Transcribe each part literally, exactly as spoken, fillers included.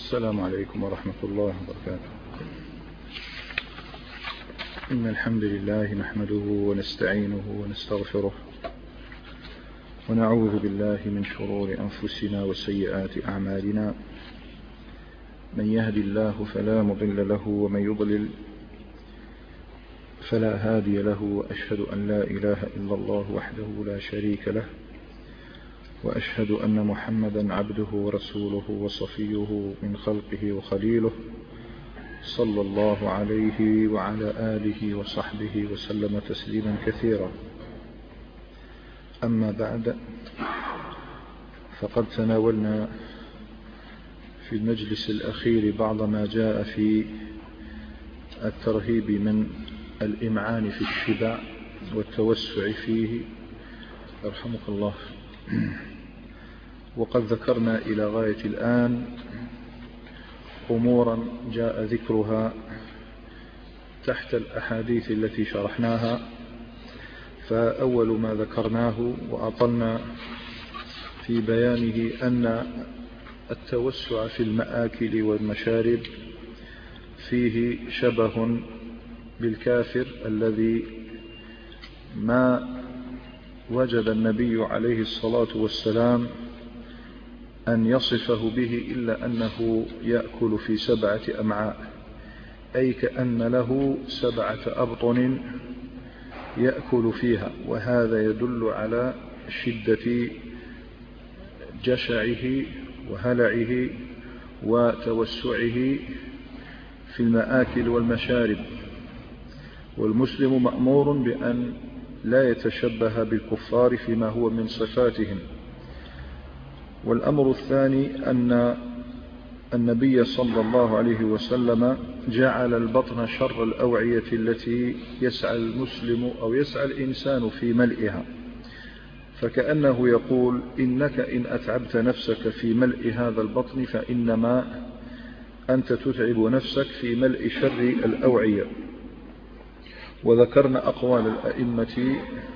السلام عليكم ورحمة الله وبركاته. إن الحمد لله نحمده ونستعينه ونستغفره ونعوذ بالله من شرور أنفسنا وسيئات أعمالنا. من يهد الله فلا مضل له ومن يضلل فلا هادي له، وأشهد أن لا إله إلا الله وحده لا شريك له، وأشهد أن محمدا عبده ورسوله وصفيه من خلقه وخليله، صلى الله عليه وعلى آله وصحبه وسلم تسليما كثيرا. أما بعد، فقد تناولنا في المجلس الأخير بعض ما جاء في الترهيب من الإمعان في الشبع والتوسع فيه، يرحمك الله. وقد ذكرنا إلى غاية الآن أمورا جاء ذكرها تحت الأحاديث التي شرحناها. فأول ما ذكرناه وأطلنا في بيانه أن التوسع في المآكل والمشارب فيه شبه بالكافر الذي ما وجد النبي عليه الصلاة والسلام أن يصفه به إلا أنه يأكل في سبعة أمعاء، أي كأن له سبعة أبطن يأكل فيها، وهذا يدل على شدة جشعه وهلعه وتوسعه في المآكل والمشارب. والمسلم مأمور بأن لا يتشبه بالكفار فيما هو من صفاتهم. والأمر الثاني أن النبي صلى الله عليه وسلم جعل البطن شر الأوعية التي يسعى المسلم أو يسعى الإنسان في ملئها، فكأنه يقول: إنك إن أتعبت نفسك في ملء هذا البطن فإنما أنت تتعب نفسك في ملء شر الأوعية. وذكرنا أقوال الأئمة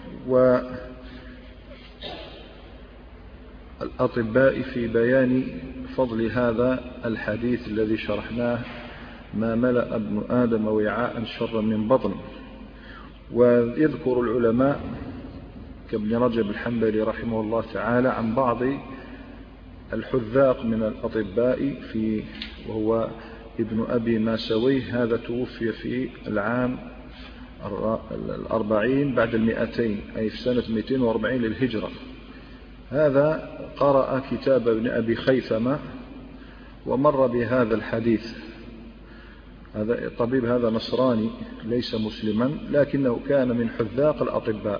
والأطباء في بيان فضل هذا الحديث الذي شرحناه: ما ملأ ابن آدم وعاء شرا من بطن. ويذكر العلماء كابن رجب الحنبلي رحمه الله تعالى عن بعض الحذاق من الأطباء في وهو ابن أبي ماسويه، هذا توفي في العام الأربعين بعد المئتين، أي في سنة مئتين وأربعين للهجرة. هذا قرأ كتاب ابن أبي خيثمة ومر بهذا الحديث. هذا الطبيب هذا نصراني ليس مسلما، لكنه كان من حذاق الأطباء،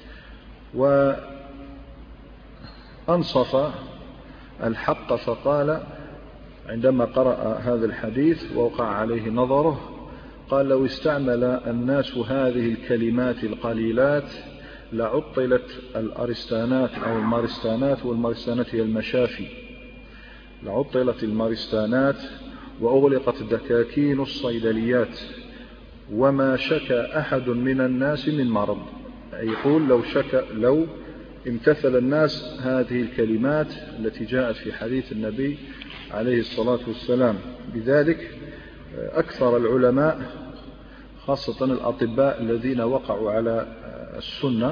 وأنصف الحق فقال عندما قرأ هذا الحديث ووقع عليه نظره، قال: لو استعمل الناس هذه الكلمات القليلات لعطلت الأرستانات أو المارستانات، والمارستانات هي المشافي، لعطلت المارستانات وأغلقت دكاكين الصيدليات وما شكى أحد من الناس من مرض. يقول: لو شكى لو امتثل الناس هذه الكلمات التي جاءت في حديث النبي عليه الصلاة والسلام. بذلك أكثر العلماء خاصة الأطباء الذين وقعوا على السنة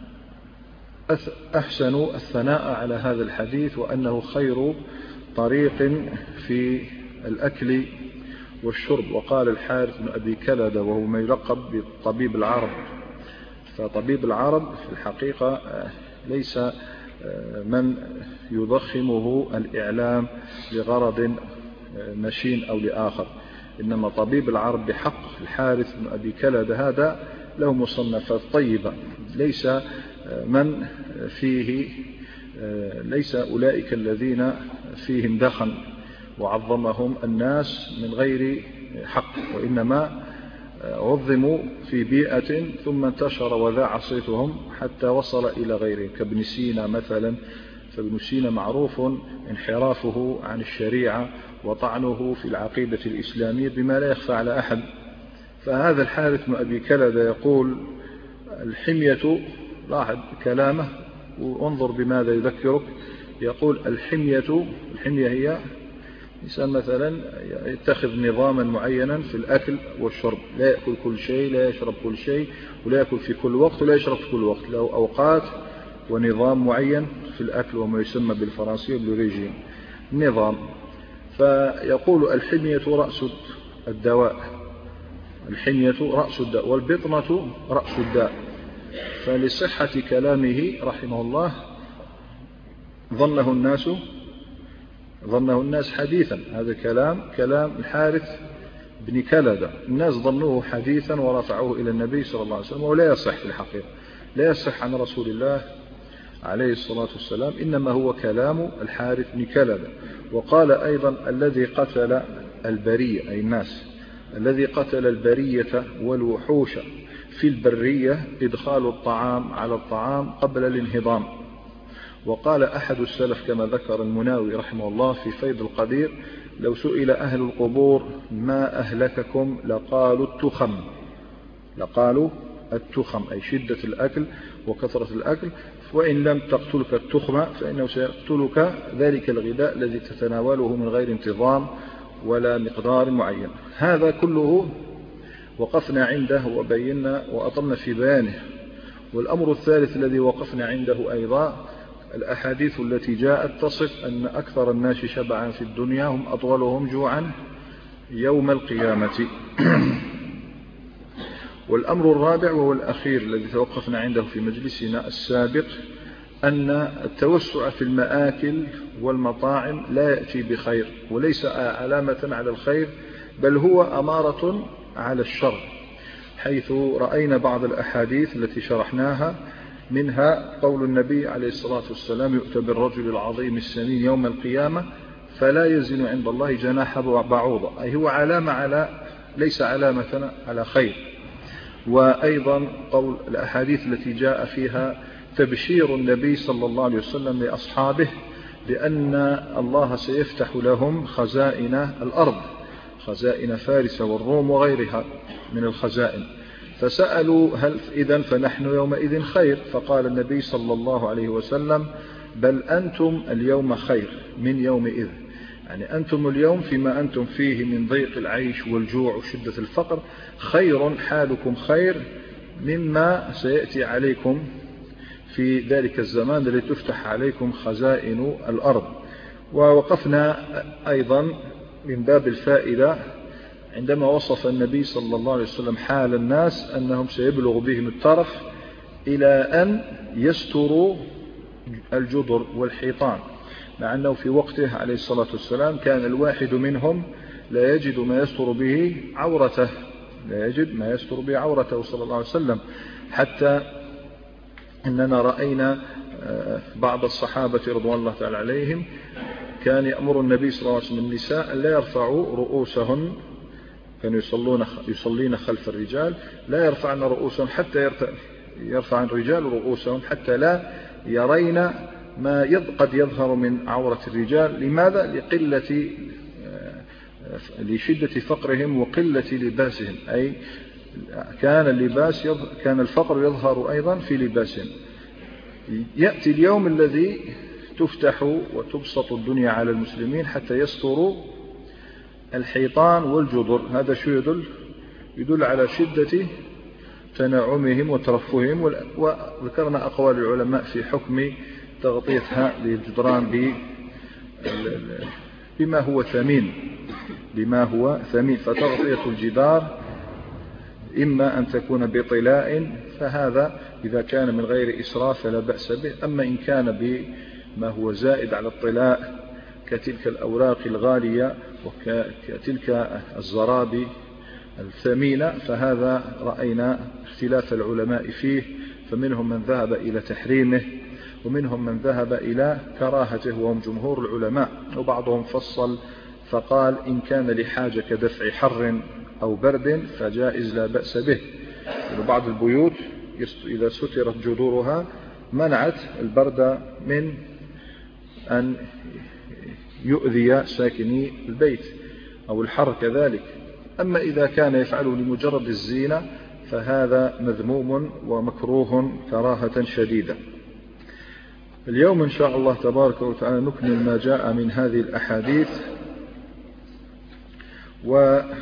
أحسنوا الثناء على هذا الحديث، وأنه خير طريق في الأكل والشرب. وقال الحارث بن أبي كلدة وهو ما يلقب بطبيب العرب، فطبيب العرب في الحقيقة ليس من يضخمه الإعلام لغرض مشين أو لآخر، إنما طبيب العرب بحق. الحارث بن أبي كلدة هذا له مصنفات طيبة، ليس من فيه ليس أولئك الذين فيهم دخن وعظمهم الناس من غير حق، وإنما عظموا في بيئة ثم انتشر وذاع صيتهم حتى وصل إلى غيرهم، كابن سينا مثلا. فابن سينا معروف انحرافه عن الشريعة وطعنه في العقيدة الإسلامية بما لا يخفى على أحد. فهذا الحارث بن أبي كلدة يقول: الحمية، لاحظ كلامه وانظر بماذا يذكرك، يقول: الحمية الحمية هي إنسان مثلا يتخذ نظاما معينا في الأكل والشرب، لا يأكل كل شيء، لا يشرب كل شيء، ولا يأكل في كل وقت ولا يشرب في كل وقت، له أوقات ونظام معين في الأكل وما يسمى بالفرنسية بالريجيم نظام. فيقول الحمية رأس الدواء، الحمية رأس الداء والبطنة رأس الداء. فلصحة كلامه رحمه الله ظنه الناس ظنه الناس حديثا، هذا كلام كلام الحارث بن كلدة، الناس ظنوه حديثا ورفعوه إلى النبي صلى الله عليه وسلم، ولا يصح في الحقيقة، لا يصح عن رسول الله عليه الصلاة والسلام، إنما هو كلام الحارث بن كلدة. وقال أيضا الذي قتل البرية أي الناس، الذي قتل البرية والوحوش في البرية إدخال الطعام على الطعام قبل الانهضام. وقال أحد السلف كما ذكر المناوي رحمه الله في فيض القدير: لو سئل أهل القبور ما أهلككم لقالوا التخم، لقالوا التخم أي شدة الأكل وكثرة الأكل، وإن لم تقتلك التخمة فإنه سيقتلك ذلك الغذاء الذي تتناوله من غير انتظام ولا مقدار معين. هذا كله وقفنا عنده وبينا وأطلنا في بيانه. والأمر الثالث الذي وقفنا عنده أيضا الأحاديث التي جاءت تصف أن أكثر الناس شبعا في الدنيا هم أطولهم جوعا يوم القيامة. والأمر الرابع وهو الأخير الذي توقفنا عنده في مجلسنا السابق أن التوسع في المآكل والمطاعم لا يأتي بخير وليس علامة على الخير، بل هو أمارة على الشر، حيث رأينا بعض الأحاديث التي شرحناها، منها قول النبي عليه الصلاة والسلام: يؤتى بالرجل العظيم السمين يوم القيامة فلا يزن عند الله جناح بعوضة، أي هو علامة على ليس علامة على خير. وأيضا قول الأحاديث التي جاء فيها تبشير النبي صلى الله عليه وسلم لأصحابه بأن الله سيفتح لهم خزائن الأرض، خزائن فارس والروم وغيرها من الخزائن. فسألوا: هل إذن فنحن يومئذ خير؟ فقال النبي صلى الله عليه وسلم: بل أنتم اليوم خير من يومئذ، يعني أنتم اليوم فيما أنتم فيه من ضيق العيش والجوع وشدة الفقر خير، حالكم خير مما سيأتي عليكم في ذلك الزمان الذي تفتح عليكم خزائن الأرض. ووقفنا أيضا من باب الفائدة عندما وصف النبي صلى الله عليه وسلم حال الناس أنهم سيبلغ بهم الترف إلى أن يستروا الجدر والحيطان، مع أنه في وقته عليه الصلاة والسلام كان الواحد منهم لا يجد ما يستر به عورته، لا يجد ما يستر به عورته صلى الله عليه وسلم، حتى أننا رأينا بعض الصحابة رضوان الله تعالى عليهم كان يأمر النبي صلى الله عليه وسلم النساء لا يرفعوا رؤوسهن، كانوا يصلون يصلين خلف الرجال، لا يرفعن رؤوسهم حتى يرفع الرجال رؤوسهم حتى لا يرين ما قد يظهر من عورة الرجال. لماذا؟ لقلة لشدة فقرهم وقلة لباسهم، أي كان اللباس كان الفقر يظهر أيضا في لباسهم. يأتي اليوم الذي تفتح وتبسط الدنيا على المسلمين حتى يستروا الحيطان والجدر. هذا شو يدل؟ يدل على شدة تنعمهم وترفههم. وذكرنا أقوال العلماء في حكم تغطيتها للجدران بما هو ثمين، بما هو ثمين. فتغطية الجدار إما أن تكون بطلاء، فهذا إذا كان من غير إسراف فلا بأس به. أما إن كان بما هو زائد على الطلاء كتلك الأوراق الغالية وكتلك الزرابي الثمينة، فهذا رأينا اختلاف العلماء فيه، فمنهم من ذهب إلى تحريمه ومنهم من ذهب إلى كراهته وهم جمهور العلماء. وبعضهم فصل فقال إن كان لحاجة كدفع حر أو برد فجائز لا بأس به. وبعض البيوت إذا سترت جذورها منعت البرد من أن يؤذي ساكني البيت أو الحر كذلك. أما إذا كان يفعله لمجرد الزينة فهذا مذموم ومكروه كراهة شديدة. اليوم إن شاء الله تبارك وتعالى نكمل ما جاء من هذه الأحاديث وكان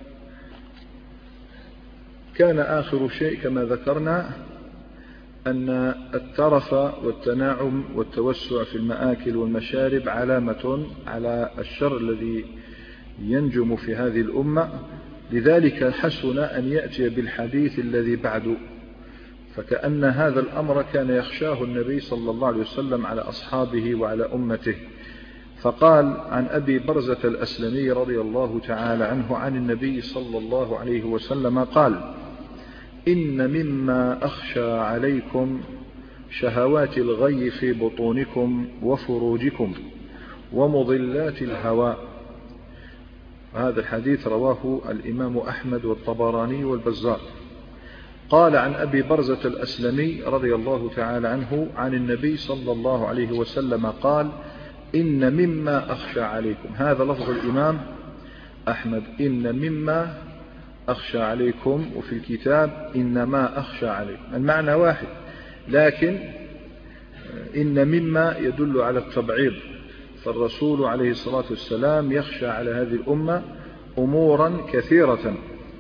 آخر شيء كما ذكرنا أن الترف والتناعم والتوسع في المآكل والمشارب علامة على الشر الذي ينجم في هذه الأمة، لذلك حسن أن يأتي بالحديث الذي بعده، فكأن هذا الأمر كان يخشاه النبي صلى الله عليه وسلم على أصحابه وعلى أمته. فقال عن أبي برزة الأسلمي رضي الله تعالى عنه عن النبي صلى الله عليه وسلم قال: إن مما أخشى عليكم شهوات الغي في بطونكم وفروجكم ومضلات الهوى. هذا الحديث رواه الإمام أحمد والطبراني والبزار. قال عن أبي برزة الأسلمي رضي الله تعالى عنه عن النبي صلى الله عليه وسلم قال: إن مما أخشى عليكم. هذا لفظ الإمام أحمد، إن مما أخشى عليكم، وفي الكتاب إنما أخشى عليكم، المعنى واحد، لكن إن مما يدل على التبعيض، فالرسول عليه الصلاة والسلام يخشى على هذه الأمة أمورا كثيرة،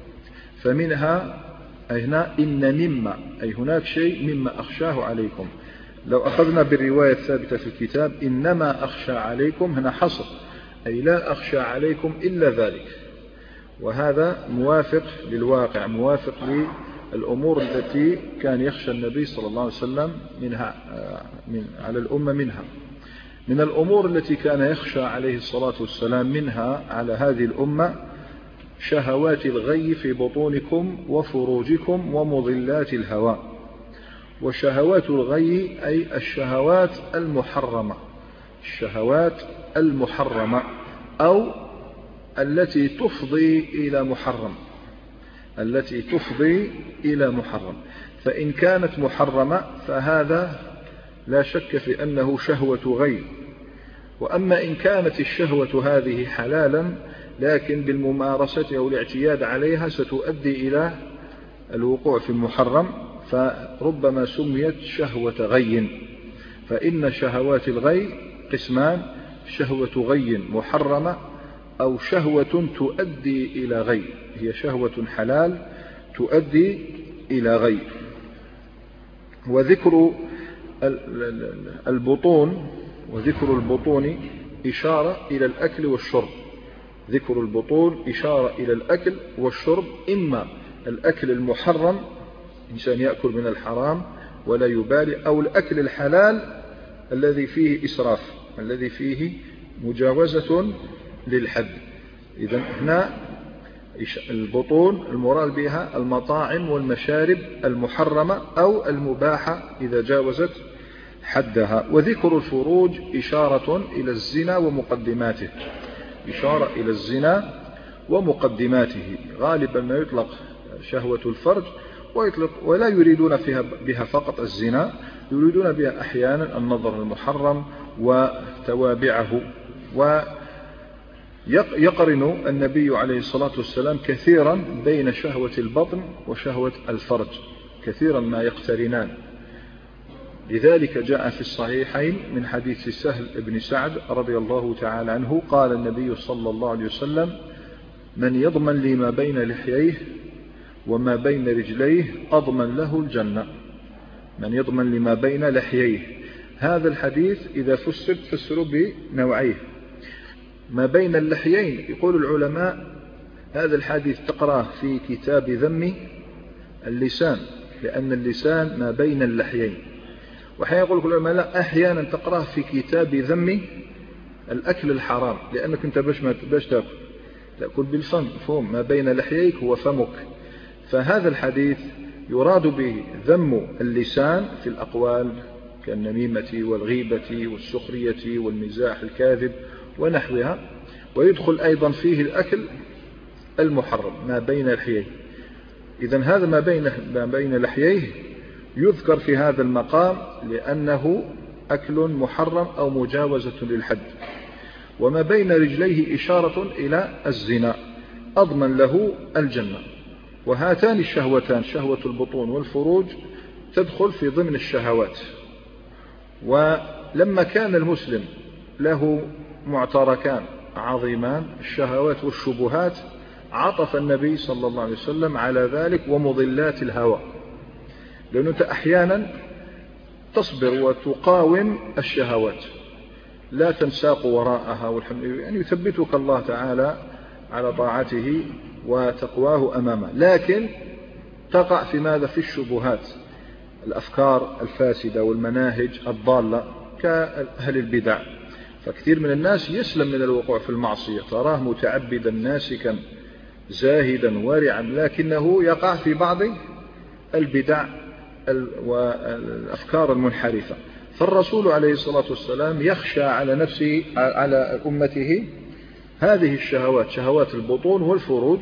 فمنها هنا إن مما، أي هناك شيء مما أخشاه عليكم. لو أخذنا بالرواية الثابتة في الكتاب إنما أخشى عليكم، هنا حصر، أي لا أخشى عليكم إلا ذلك، وهذا موافق للواقع، موافق للأمور التي كان يخشى النبي صلى الله عليه وسلم منها من على الأمة. منها من الأمور التي كان يخشى عليه الصلاة والسلام منها على هذه الأمة شهوات الغي في بطونكم وفروجكم ومضلات الهوى. وشهوات الغي أي الشهوات المحرمة، الشهوات المحرمة أو التي تفضي إلى محرم، التي تفضي إلى محرم. فإن كانت محرمة فهذا لا شك في أنه شهوة غي. وأما إن كانت الشهوة هذه حلالا لكن بالممارسة أو الاعتياد عليها ستؤدي إلى الوقوع في المحرم، فربما سميت شهوة غي. فإن شهوات الغي قسمان: شهوة غي محرمة أو شهوة تؤدي إلى غي، هي شهوة حلال تؤدي إلى غي. وذكر البطون وذكر البطون إشارة إلى الأكل والشرب. ذكر البطون إشارة إلى الأكل والشرب، إما الأكل المحرم، إنسان يأكل من الحرام ولا يبالي، أو الأكل الحلال الذي فيه إسراف، الذي فيه مجاوزة للحد. إذن هنا البطون المراد بها المطاعم والمشارب المحرمة أو المباحة إذا جاوزت حدها. وذكر الفروج إشارة إلى الزنا ومقدماته، إشارة إلى الزنا ومقدماته. غالبا ما يطلق شهوة الفرج ويطلق ولا يريدون فيها بها فقط الزنا، يريدون بها أحيانا النظر المحرم وتوابعه. ويقرن النبي عليه الصلاة والسلام كثيرا بين شهوة البطن وشهوة الفرج، كثيرا ما يقترنان. لذلك جاء في الصحيحين من حديث سهل بن سعد رضي الله تعالى عنه قال النبي صلى الله عليه وسلم: من يضمن لي ما بين لحييه وما بين رجليه أضمن له الجنة. من يضمن لما بين لحييه. هذا الحديث إذا فسر فسروا بنوعيه. ما بين اللحيين يقول العلماء هذا الحديث تقرأه في كتاب ذم اللسان، لأن اللسان ما بين اللحيين. وحين يقول العلماء لا، أحيانا تقرأه في كتاب ذم الأكل الحرام، لأنك أنت باش ما باش تأكل تأكل بالفم، فهم ما بين لحييك هو فمك. فهذا الحديث يراد به ذم اللسان في الأقوال كالنميمة والغيبة والسخرية والمزاح الكاذب ونحوها، ويدخل أيضا فيه الأكل المحرم ما بين لحييه. إذن هذا ما بين ما بين لحييه يذكر في هذا المقام لأنه أكل محرم أو مجاوزة للحد. وما بين رجليه إشارة إلى الزنا، أضمن له الجنة. وهاتان الشهوتان، شهوة البطون والفروج، تدخل في ضمن الشهوات. ولما كان المسلم له معتركان عظيمان الشهوات والشبهات، عطف النبي صلى الله عليه وسلم على ذلك ومضلات الهوى، لأنه أنت أحيانا تصبر وتقاوم الشهوات لا تنساق وراءها، يعني يثبتك الله تعالى على طاعته وتقواه أمامه، لكن تقع في ماذا؟ في الشبهات، الأفكار الفاسدة والمناهج الضالة كأهل البدع. فكثير من الناس يسلم من الوقوع في المعصية، تراه متعبدا ناسكا زاهدا ورعا، لكنه يقع في بعض البدع والأفكار المنحرفة. فالرسول عليه الصلاة والسلام يخشى على نفسه على أمته هذه الشهوات، شهوات البطون والفروج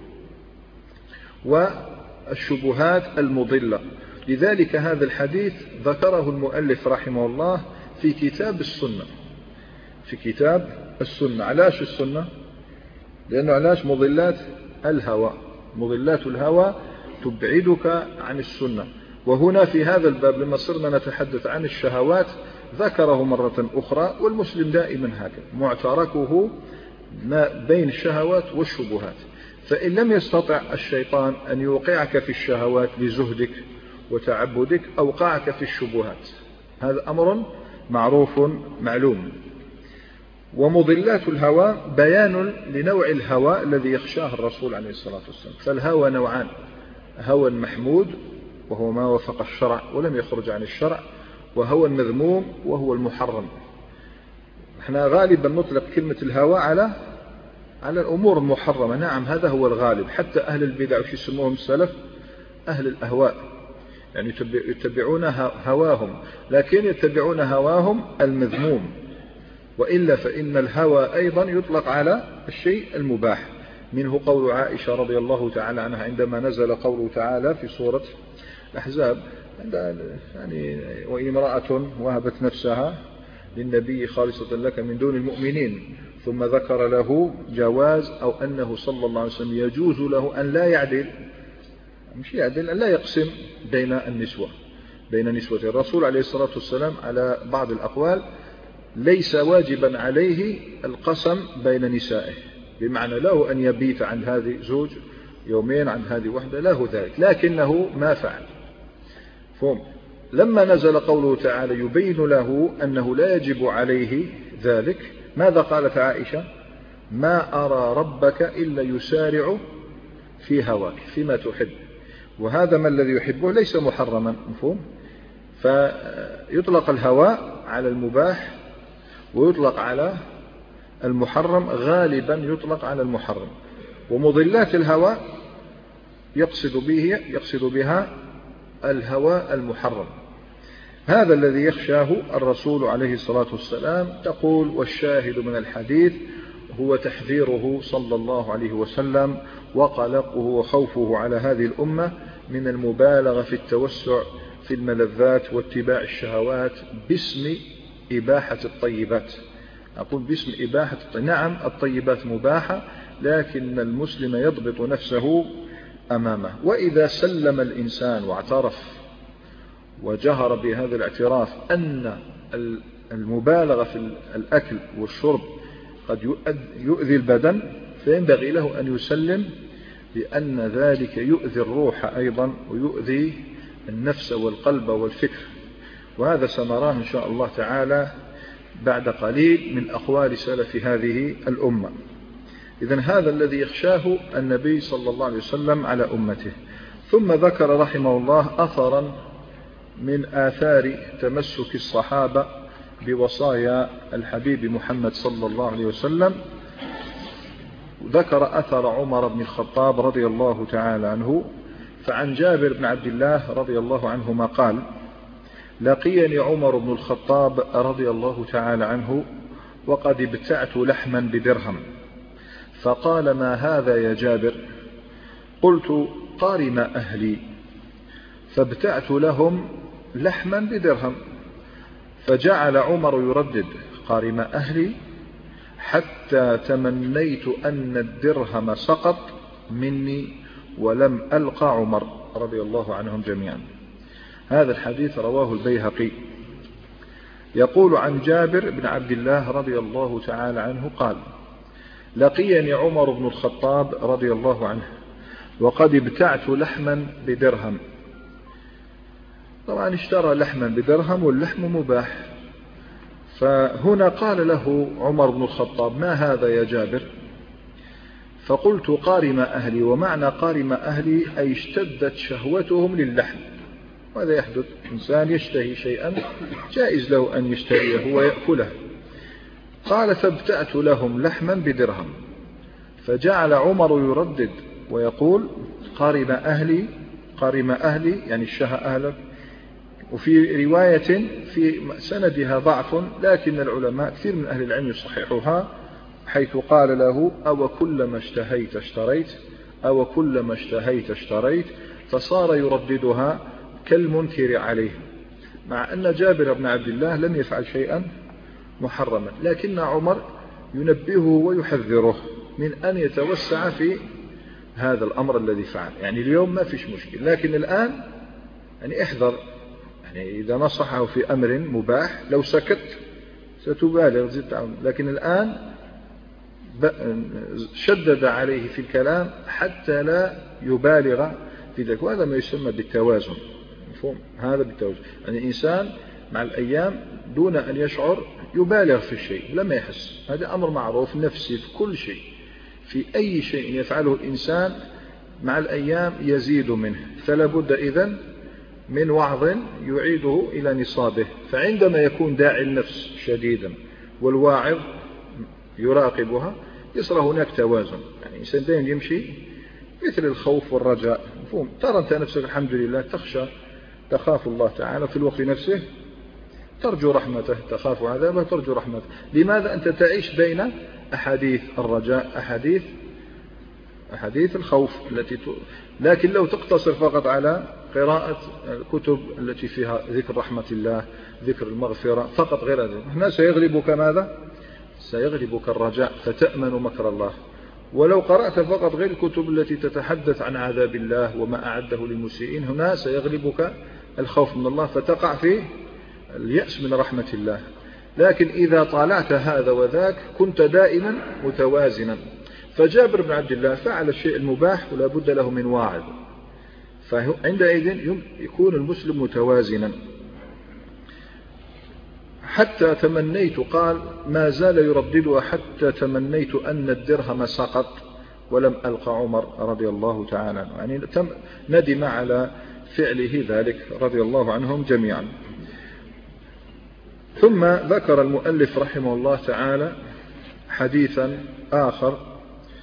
والشبهات المضلة. لذلك هذا الحديث ذكره المؤلف رحمه الله في كتاب السنة، في كتاب السنة. علاش السنة؟ لأنه علاش مضلات الهوى، مضلات الهوى تبعدك عن السنة. وهنا في هذا الباب لما صرنا نتحدث عن الشهوات ذكره مرة أخرى، والمسلم دائما هكذا معتركه ما بين الشهوات والشبهات. فإن لم يستطع الشيطان أن يوقعك في الشهوات لزهدك وتعبدك، أوقعك في الشبهات، هذا أمر معروف معلوم. ومضلات الهوى بيان لنوع الهوى الذي يخشاه الرسول عليه الصلاة والسلام. فالهوى نوعان: هوى محمود وهو ما وفق الشرع ولم يخرج عن الشرع، وهوى المذموم وهو المحرم. احنا غالبا نطلق كلمة الهوى على على الأمور المحرمة، نعم هذا هو الغالب. حتى أهل البدع وش يسموهم السلف؟ أهل الأهواء، يعني يتبعون هواهم، لكن يتبعون هواهم المذموم. وإلا فإن الهوى أيضا يطلق على الشيء المباح، منه قول عائشة رضي الله تعالى عنها عندما نزل قوله تعالى في سورة الأحزاب، يعني وإن امرأة وهبت نفسها للنبي خالصة لك من دون المؤمنين، ثم ذكر له جواز أو أنه صلى الله عليه وسلم يجوز له أن لا يعدل، مش يعدل، أن لا يقسم بين النسوة، بين نسوة. الرسول عليه الصلاة والسلام على بعض الأقوال ليس واجبا عليه القسم بين نسائه، بمعنى له أن يبيت عند هذه زوج يومين، عند هذه وحدة، له ذلك، لكنه ما فعل. فهم لما نزل قوله تعالى يبين له أنه لا يجب عليه ذلك، ماذا قالت عائشة؟ ما أرى ربك إلا يسارع في هواك فيما تحب. وهذا ما الذي يحبه ليس محرما، مفهوم؟ فيطلق الهوى على المباح ويطلق على المحرم، غالبا يطلق على المحرم. ومضلات الهوى يقصد به يقصد بها الهوى المحرم، هذا الذي يخشاه الرسول عليه الصلاة والسلام. تقول: والشاهد من الحديث هو تحذيره صلى الله عليه وسلم وقلقه وخوفه على هذه الأمة من المبالغة في التوسع في الملذات واتباع الشهوات باسم إباحة الطيبات. أقول باسم إباحة الطيبات. نعم الطيبات مباحة، لكن المسلم يضبط نفسه أمامه. وإذا سلم الإنسان واعترف وجهر بهذا الاعتراف أن المبالغة في الأكل والشرب قد يؤذي البدن، فينبغي له أن يسلم بأن ذلك يؤذي الروح أيضا ويؤذي النفس والقلب والفكر. وهذا سنراه إن شاء الله تعالى بعد قليل من أقوال سلف هذه الأمة. إذن هذا الذي يخشاه النبي صلى الله عليه وسلم على أمته. ثم ذكر رحمه الله أثرا من آثار تمسك الصحابة بوصايا الحبيب محمد صلى الله عليه وسلم. ذكر أثر عمر بن الخطاب رضي الله تعالى عنه. فعن جابر بن عبد الله رضي الله عنهما قال: لقيني عمر بن الخطاب رضي الله تعالى عنه وقد ابتعت لحما بدرهم، فقال: ما هذا يا جابر؟ قلت: قارم أهلي، فابتعت لهم لحما بدرهم. فجعل عمر يردد: قارم أهلي، حتى تمنيت أن الدرهم سقط مني ولم ألقى عمر رضي الله عنهم جميعا. هذا الحديث رواه البيهقي. يقول عن جابر بن عبد الله رضي الله تعالى عنه قال: لقيني عمر بن الخطاب رضي الله عنه وقد ابتعت لحما بدرهم. طبعا اشترى لحما بدرهم واللحم مباح. فهنا قال له عمر بن الخطاب: ما هذا يا جابر؟ فقلت: قارم أهلي. ومعنى قارم أهلي أي اشتدت شهوتهم للحم. ماذا يحدث؟ إنسان يشتهي شيئا جائز له أن يشتريه ويأكله. قال: فابتعت لهم لحما بدرهم. فجعل عمر يردد ويقول: قارم أهلي، قارم أهلي يعني اشتهى أهلك. وفي رواية في سندها ضعف، لكن العلماء كثير من أهل العلم يصححها، حيث قال له: أو كلما اشتهيت اشتريت، أو كلما اشتهيت اشتريت، فصار يرددها كالمنكر عليه، مع أن جابر بن عبد الله لم يفعل شيئا محرما، لكن عمر ينبهه ويحذره من أن يتوسع في هذا الأمر الذي فعل. يعني اليوم ما فيش مشكل، لكن الآن يعني احذر. يعني إذا نصحه في أمر مباح لو سكت ستبالغ زدت، لكن الآن شدد عليه في الكلام حتى لا يبالغ في ذلك، وهذا ما يسمى بالتوازن. مفهوم هذا بالتوازن؟ يعني الإنسان مع الأيام دون أن يشعر يبالغ في الشيء لما يحس. هذا أمر معروف نفسي في كل شيء، في أي شيء يفعله الإنسان مع الأيام يزيد منه، فلا بد إذن من وعظ يعيده إلى نصابه. فعندما يكون داعي النفس شديدا والواعظ يراقبها يصير هناك توازن. يعني الإنسان دائما يمشي مثل الخوف والرجاء. مفهوم؟ ترى أنت نفسك الحمد لله تخشى تخاف الله تعالى، في الوقت نفسه ترجو رحمته، تخاف عذابه ترجو رحمته. لماذا؟ أنت تعيش بين أحاديث الرجاء، أحاديث أحاديث الخوف التي ت... لكن لو تقتصر فقط على قراءة الكتب التي فيها ذكر رحمة الله، ذكر المغفرة فقط، غير ذلك هنا سيغلبك ماذا؟ سيغلبك الرجاء، فتأمن مكر الله. ولو قرأت فقط غير الكتب التي تتحدث عن عذاب الله وما أعده للمسيئين، هنا سيغلبك الخوف من الله، فتقع في اليأس من رحمة الله. لكن إذا طالعت هذا وذاك كنت دائما متوازنا. فجابر بن عبد الله فعل الشيء المباح ولا بد له من واعظ، فعندئذ يكون المسلم متوازنا. حتى تمنيت، قال ما زال يرددها حتى تمنيت أن الدرهم سقط ولم ألقى عمر رضي الله تعالى عنه. يعني ندم على فعله ذلك رضي الله عنهم جميعا. ثم ذكر المؤلف رحمه الله تعالى حديثا آخر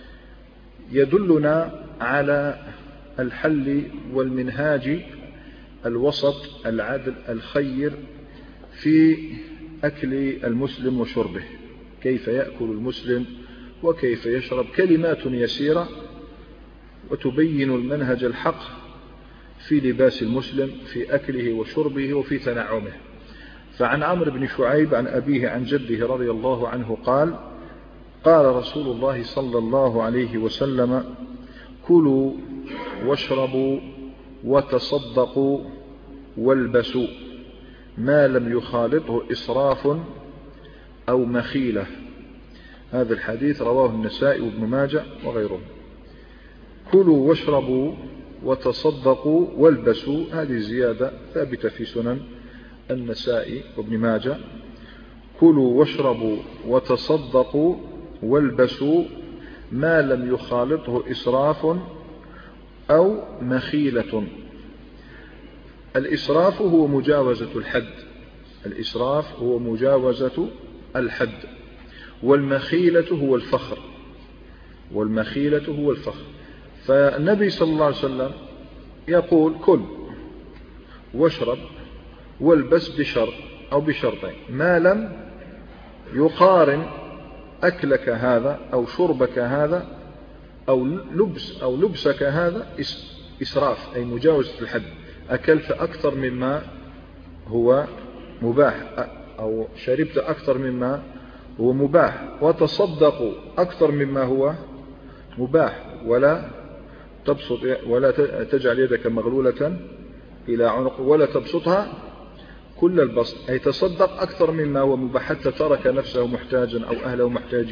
يدلنا على الحل والمنهاج الوسط العدل الخير في أكل المسلم وشربه، كيف يأكل المسلم وكيف يشرب. كلمات يسيرة وتبين المنهج الحق في لباس المسلم، في أكله وشربه وفي تنعمه. فعن عمرو بن شعيب عن أبيه عن جده رضي الله عنه قال: قال رسول الله صلى الله عليه وسلم: كلوا واشربوا وتصدقوا والبسوا ما لم يخالطه إسراف أو مخيلة. هذا الحديث رواه النسائي وابن ماجه وغيره. كلوا واشربوا وتصدقوا والبسوا، هذه زيادة ثابتة في سنن النسائي وابن ماجه. كلوا واشربوا وتصدقوا والبسوا ما لم يخالطه إسراف أو مخيلة. الإسراف هو مجاوزة الحد، الإسراف هو مجاوزة الحد، والمخيلة هو الفخر، والمخيلة هو الفخر. فالنبي صلى الله عليه وسلم يقول: كل واشرب والبس بشرط أو بشرطين، ما لم يقارن أكلك هذا أو شربك هذا أو لبس أو لبسك هذا إسراف، أي مجاوزة الحد، أكلت أكثر مما هو مباح أو شربت أكثر مما هو مباح، وتصدقوا أكثر مما هو مباح، ولا تبسط ولا تجعل يدك مغلولة إلى عنق ولا تبسطها كل البسط، أي تصدق أكثر مما هو مباح حتى ترك نفسه محتاجا أو أهله محتاجين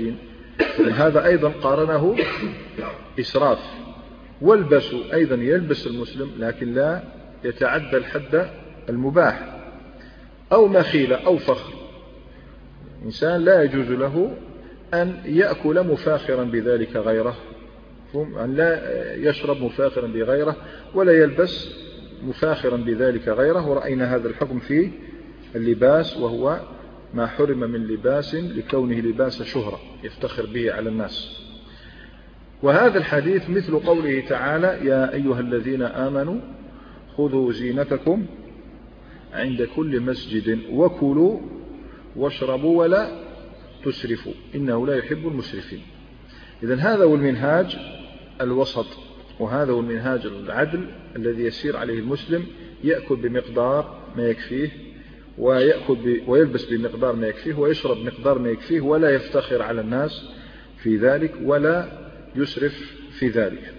هذا أيضا قارنه إسراف. والبس أيضا يلبس المسلم لكن لا يتعدى الحد المباح، أو مخيلة أو فخر. إنسان لا يجوز له أن يأكل مفاخرا بذلك غيره، أن لا يشرب مفاخرا بغيره، ولا يلبس مفاخرا بذلك غيره. ورأينا هذا الحكم في اللباس، وهو ما حرم من لباس لكونه لباس شهرة يفتخر به على الناس. وهذا الحديث مثل قوله تعالى: يا أيها الذين آمنوا خذوا زينتكم عند كل مسجد وكلوا واشربوا ولا تسرفوا إنه لا يحب المسرفين. إذن هذا هو المنهاج الوسط، وهذا هو المنهاج العدل الذي يسير عليه المسلم، يأكل بمقدار ما يكفيه، ويأكل ويلبس بمقدار ما يكفيه، ويشرب بمقدار ما يكفيه، ولا يفتخر على الناس في ذلك، ولا يسرف في ذلك.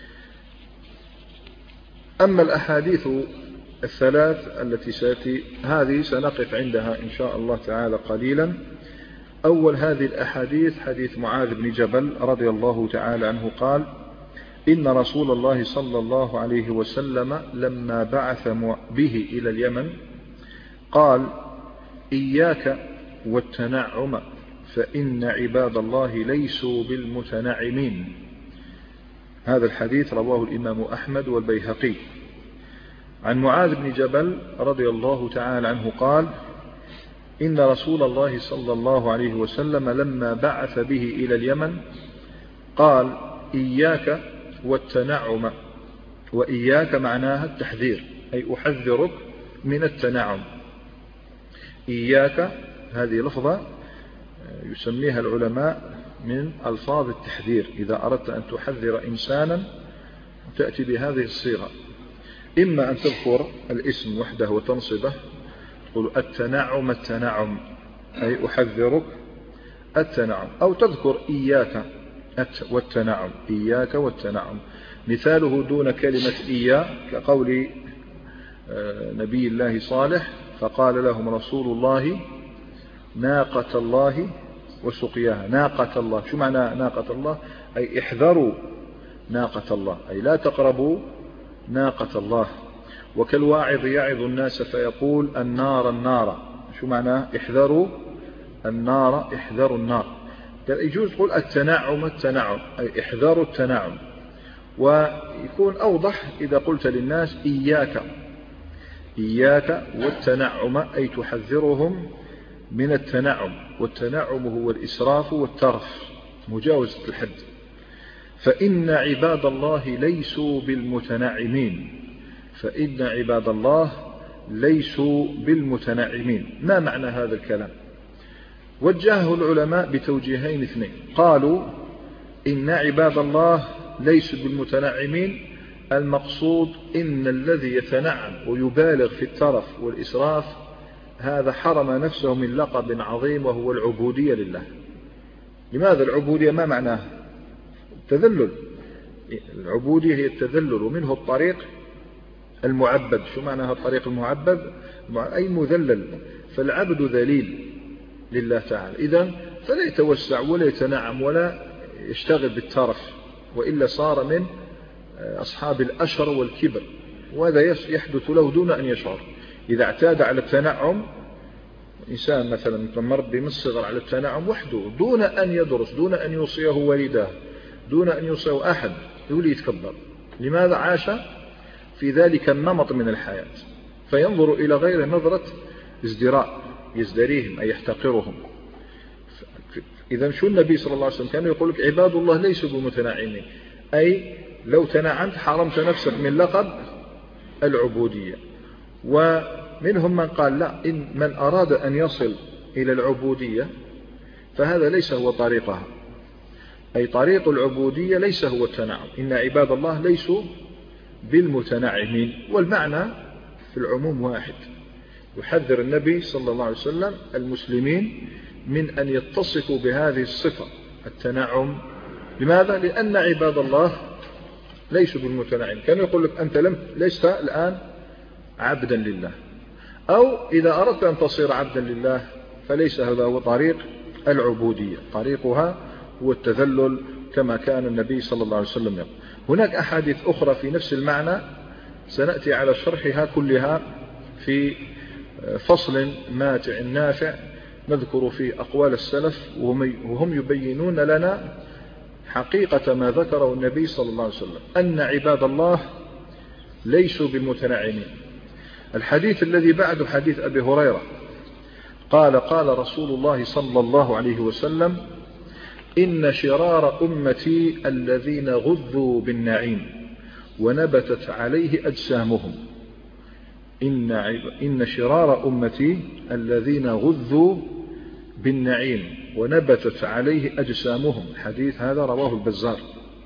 أما الأحاديث الثلاث التي سيأتي هذه سنقف عندها إن شاء الله تعالى قليلا. أول هذه الأحاديث حديث معاذ بن جبل رضي الله تعالى عنه قال: إن رسول الله صلى الله عليه وسلم لما بعث به إلى اليمن قال: إياك والتنعم فإن عباد الله ليسوا بالمتنعمين. هذا الحديث رواه الإمام أحمد والبيهقي. عن معاذ بن جبل رضي الله تعالى عنه قال: إن رسول الله صلى الله عليه وسلم لما بعث به إلى اليمن قال: إياك والتنعم. وإياك معناها التحذير، أي أحذرك من التنعم. إياك هذه لفظة يسميها العلماء من ألفاظ التحذير. إذا أردت أن تحذر إنسانا تأتي بهذه الصيغة، إما أن تذكر الاسم وحده وتنصبه، تقول التنعم التنعم، أي أحذرك التنعم، أو تذكر إياك والتنعم، إياك والتنعم. مثاله دون كلمة إياه كقول نبي الله صالح: فقال لهم رسول الله ناقة الله وسقياها. ناقة الله، شو معنى ناقة الله؟ أي احذروا ناقة الله، أي لا تقربوا ناقة الله. وكالواعظ يعظ الناس فيقول النار النار، شو معنى احذروا النار، احذروا النار. يجوز تقول التنعم التنعم، أي احذروا التنعم. ويكون أوضح إذا قلت للناس إياك، إياك والتنعم، أي تحذرهم من التنعم. والتنعم هو الإسراف والترف، مجاوزة الحد. فإن عباد الله ليسوا بالمتنعمين، فإن عباد الله ليسوا بالمتنعمين. ما معنى هذا الكلام؟ وجهه العلماء بتوجيهين اثنين. قالوا إن عباد الله ليسوا بالمتنعمين، المقصود إن الذي يتنعم ويبالغ في الترف والإسراف هذا حرم نفسه من لقب عظيم، وهو العبودية لله. لماذا العبودية؟ ما معناها؟ التذلل. العبودية هي التذلل، ومنه الطريق المعبد. شو معناها الطريق المعبد؟ أي مذلل. فالعبد ذليل لله تعالى، إذن فلا يتوسع ولا يتنعم ولا يشتغل بالترف، وإلا صار من أصحاب الأشر والكبر، وهذا يحدث له دون أن يشعر. إذا اعتاد على التنعم، إنسان مثلا مربي من الصغر على التنعم وحده دون أن يدرس، دون أن يوصيه والداه، دون أن يوصيه أحد، يولي يتكبر. لماذا؟ عاش في ذلك النمط من الحياة، فينظر إلى غيره نظرة ازدراء، يزدريهم أي يحتقرهم. إذا شو النبي صلى الله عليه وسلم كان يقول لك عباد الله ليسوا بمتنعمين، أي لو تنعمت حرمت نفسك من لقب العبودية. ومنهم من قال لا، إن من أراد أن يصل إلى العبودية فهذا ليس هو طريقها، أي طريق العبودية ليس هو التنعم. إن عباد الله ليسوا بالمتنعمين، والمعنى في العموم واحد. يحذر النبي صلى الله عليه وسلم المسلمين من أن يتصفوا بهذه الصفة التنعم. لماذا؟ لأن عباد الله ليسوا بالمتنعم. كان يقول لك أنت لم ليس الآن عبدا لله، أو إذا أردت أن تصير عبدا لله فليس هذا هو طريق العبودية. طريقها هو التذلل كما كان النبي صلى الله عليه وسلم يقول. هناك أحاديث أخرى في نفس المعنى سنأتي على شرحها كلها في فصل ماتع نافع نذكر فيه أقوال السلف وهم يبينون لنا حقيقة ما ذكره النبي صلى الله عليه وسلم أن عباد الله ليسوا بالمتنعمين. الحديث الذي بعد حديث أبي هريرة قال قال رسول الله صلى الله عليه وسلم إن شرار أمتي الذين غذوا بالنعيم ونبتت عليه أجسامهم. إن, إن شرار أمتي الذين غذوا بالنعيم ونبتت عليه أجسامهم. حديث هذا رواه البزار.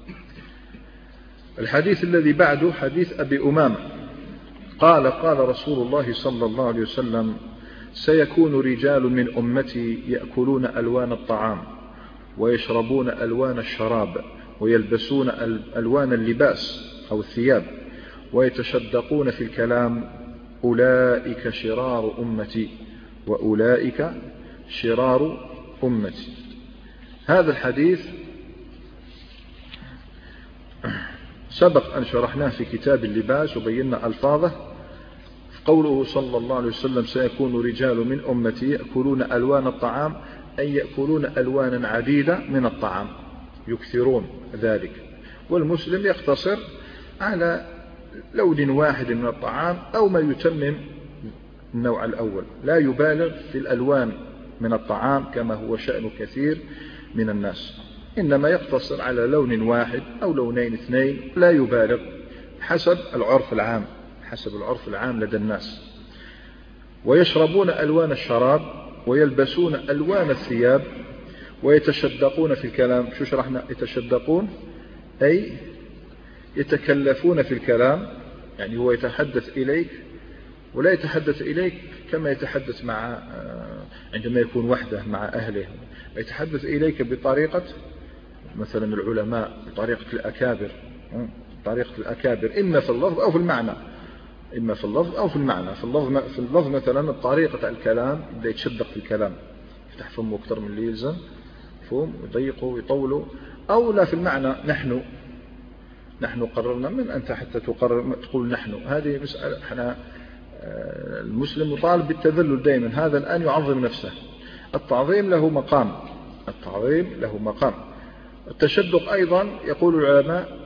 الحديث الذي بعده حديث أبي أمامة قال قال رسول الله صلى الله عليه وسلم سيكون رجال من أمتي يأكلون ألوان الطعام ويشربون ألوان الشراب ويلبسون ألوان اللباس أو الثياب ويتشدقون في الكلام أولئك شرار أمتي وأولئك شرار أمتي. هذا الحديث سبق أن شرحناه في كتاب اللباس وبينا ألفاظه. قوله صلى الله عليه وسلم سيكون رجال من أمتي يأكلون ألوان الطعام أي يأكلون ألوانا عديدة من الطعام يكثرون ذلك. والمسلم يقتصر على لون واحد من الطعام أو ما يتمم النوع الأول، لا يبالغ في الألوان من الطعام كما هو شأن كثير من الناس، إنما يقتصر على لون واحد أو لونين اثنين لا يبالغ حسب العرف العام حسب العرف العام لدى الناس. ويشربون ألوان الشراب ويلبسون ألوان الثياب ويتشدقون في الكلام. شو شرحنا؟ يتشدقون أي يتكلفون في الكلام، يعني هو يتحدث إليك ولا يتحدث إليك كما يتحدث مع عندما يكون وحده مع أهله، يتحدث إليك بطريقة مثلا العلماء، بطريقة الأكابر طريقة الأكابر إما في اللفظ أو في المعنى إما في اللفظ أو في المعنى. في اللفظ, في اللفظ مثلا طريقة الكلام يبدأ يتشدق في الكلام، يفتح فمه أكثر من اللي يلزم، فهم ويضيقه ويطوله. أو لا في المعنى نحن نحن قررنا، من أنت حتى تقرر تقول نحن؟ هذه مسألة. احنا المسلم مطالب بالتذلل دائما. هذا الآن يعظم نفسه. التعظيم له مقام التعظيم له مقام التشدق أيضا يقول العلماء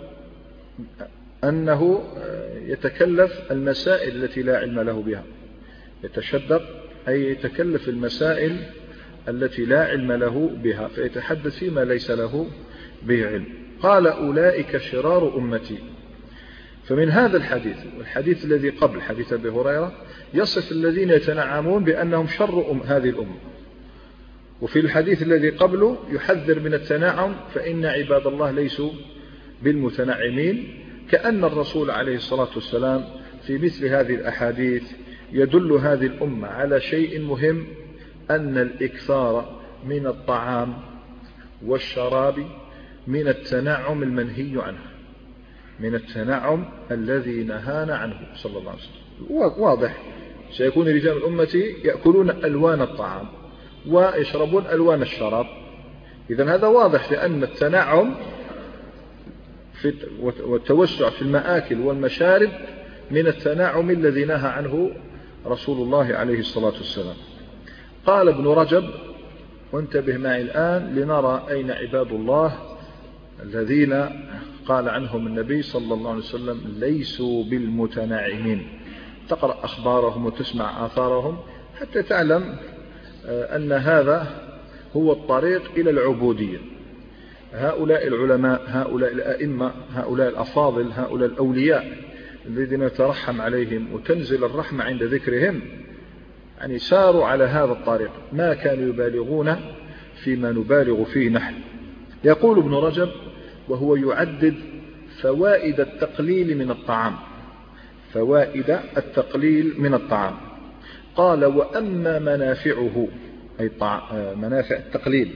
أنه يتكلف المسائل التي لا علم له بها. يتشدق أي يتكلف المسائل التي لا علم له بها فيتحدث فيما ليس له به علم. قال أولئك شرار أمتي. فمن هذا الحديث والحديث الذي قبل حديث أبي هريرة يصف الذين يتنعمون بأنهم شر أم هذه الأمة، وفي الحديث الذي قبله يحذر من التنعم فإن عباد الله ليسوا بالمتنعمين. كأن الرسول عليه الصلاة والسلام في مثل هذه الأحاديث يدل هذه الأمة على شيء مهم، أن الإكثار من الطعام والشراب من التنعم المنهي عنه، من التنعم الذي نهانا عنه صلى الله عليه وسلم. واضح سيكون رجال أمتي يأكلون ألوان الطعام ويشربون ألوان الشراب. إذن هذا واضح لأن التنعم في والتوسع في المآكل والمشارب من التنعم الذي نهى عنه رسول الله عليه الصلاة والسلام. قال ابن رجب، وانتبه معي الآن لنرى أين عباد الله الذين قال عنهم النبي صلى الله عليه وسلم ليسوا بالمتنعمين. تقرأ أخبارهم وتسمع آثارهم حتى تعلم أن هذا هو الطريق إلى العبودية. هؤلاء العلماء، هؤلاء الأئمة، هؤلاء الأفاضل، هؤلاء الأولياء الذين يترحم عليهم وتنزل الرحمة عند ذكرهم، يعني ساروا على هذا الطريق، ما كانوا يبالغون فيما نبالغ فيه نحن. يقول ابن رجب وهو يعدد فوائد التقليل من الطعام، فوائد التقليل من الطعام. قال وأما منافعه أي منافع التقليل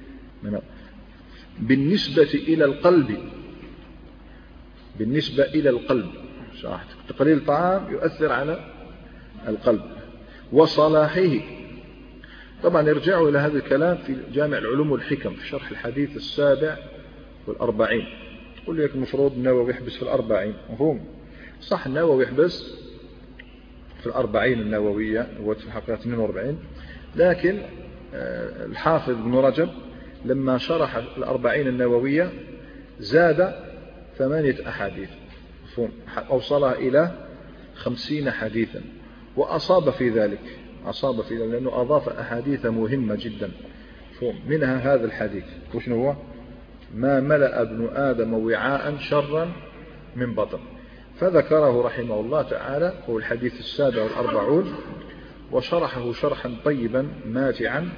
بالنسبة إلى القلب، بالنسبة إلى القلب تقليل الطعام يؤثر على القلب وصلاحه. طبعا ارجعوا إلى هذا الكلام في جامع العلوم والحكم في شرح الحديث السابع والأربعين. يقول لك المفروض النووي يحبس في الأربعين، مفهوم؟ صح النووي يحبس في الأربعين النووية وفي الحقيقة اثنين وأربعين، لكن الحافظ ابن رجب لما شرح الأربعين النووية زاد ثمانية أحاديث، أوصلها إلى خمسين حديثا، وأصاب في ذلك أصاب في ذلك لأنه أضاف أحاديث مهمة جدا، منها هذا الحديث وشنو هو؟ ما ملأ ابن آدم وعاء شرا من بطن، فذكره رحمه الله تعالى هو الحديث السابع والأربعون، وشرحه شرحا طيبا ماتعا،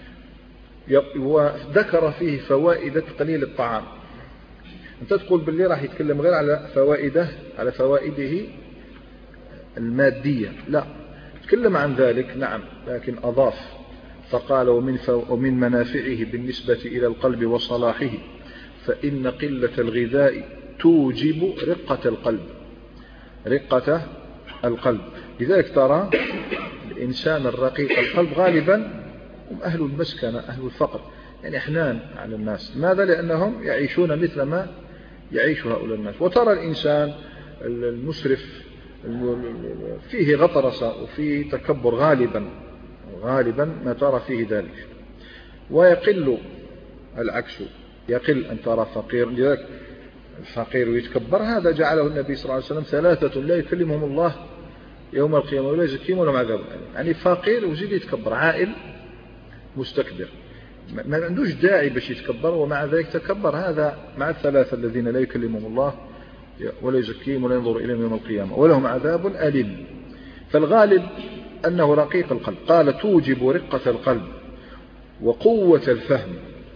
وذكر فيه فوائد قليل الطعام. أنت تقول باللي راح يتكلم غير على فوائده على فوائده المادية، لا، تكلم عن ذلك نعم، لكن أضاف فقال ومن, ومن منافعه بالنسبة إلى القلب وصلاحه فإن قلة الغذاء توجب رقة القلب رقة القلب لذلك ترى الإنسان الرقيق القلب غالبا هم أهل المسكنة أهل الفقر، يعني حنان على الناس. ماذا؟ لأنهم يعيشون مثل ما يعيش هؤلاء الناس. وترى الإنسان المسرف فيه غطرسة وفيه تكبر غالبا غالبا ما ترى فيه ذلك، ويقل العكس، يقل أن ترى فقير. لذلك الفقير يتكبر، هذا جعله النبي صلى الله عليه وسلم ثلاثة لا يكلمهم الله يوم القيامة ولا يزكيهم ولا عذاب أليم. يعني فقير وزيد يتكبر، عائل مستكبر ما عندوش داعي باش يتكبر، ومع ذلك تكبر. هذا مع الثلاثة الذين لا يكلمهم الله ولا يزكيهم ولا ينظر إليهم يوم القيامة ولهم عذاب أليم. فالغالب أنه رقيق القلب. قال توجب رقة القلب وقوة الفهم،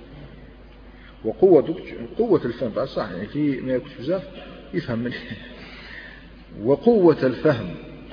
وقوة قوة الفهم صح، يعني في ما يكون بزاف يفهم منه. وقوة الفهم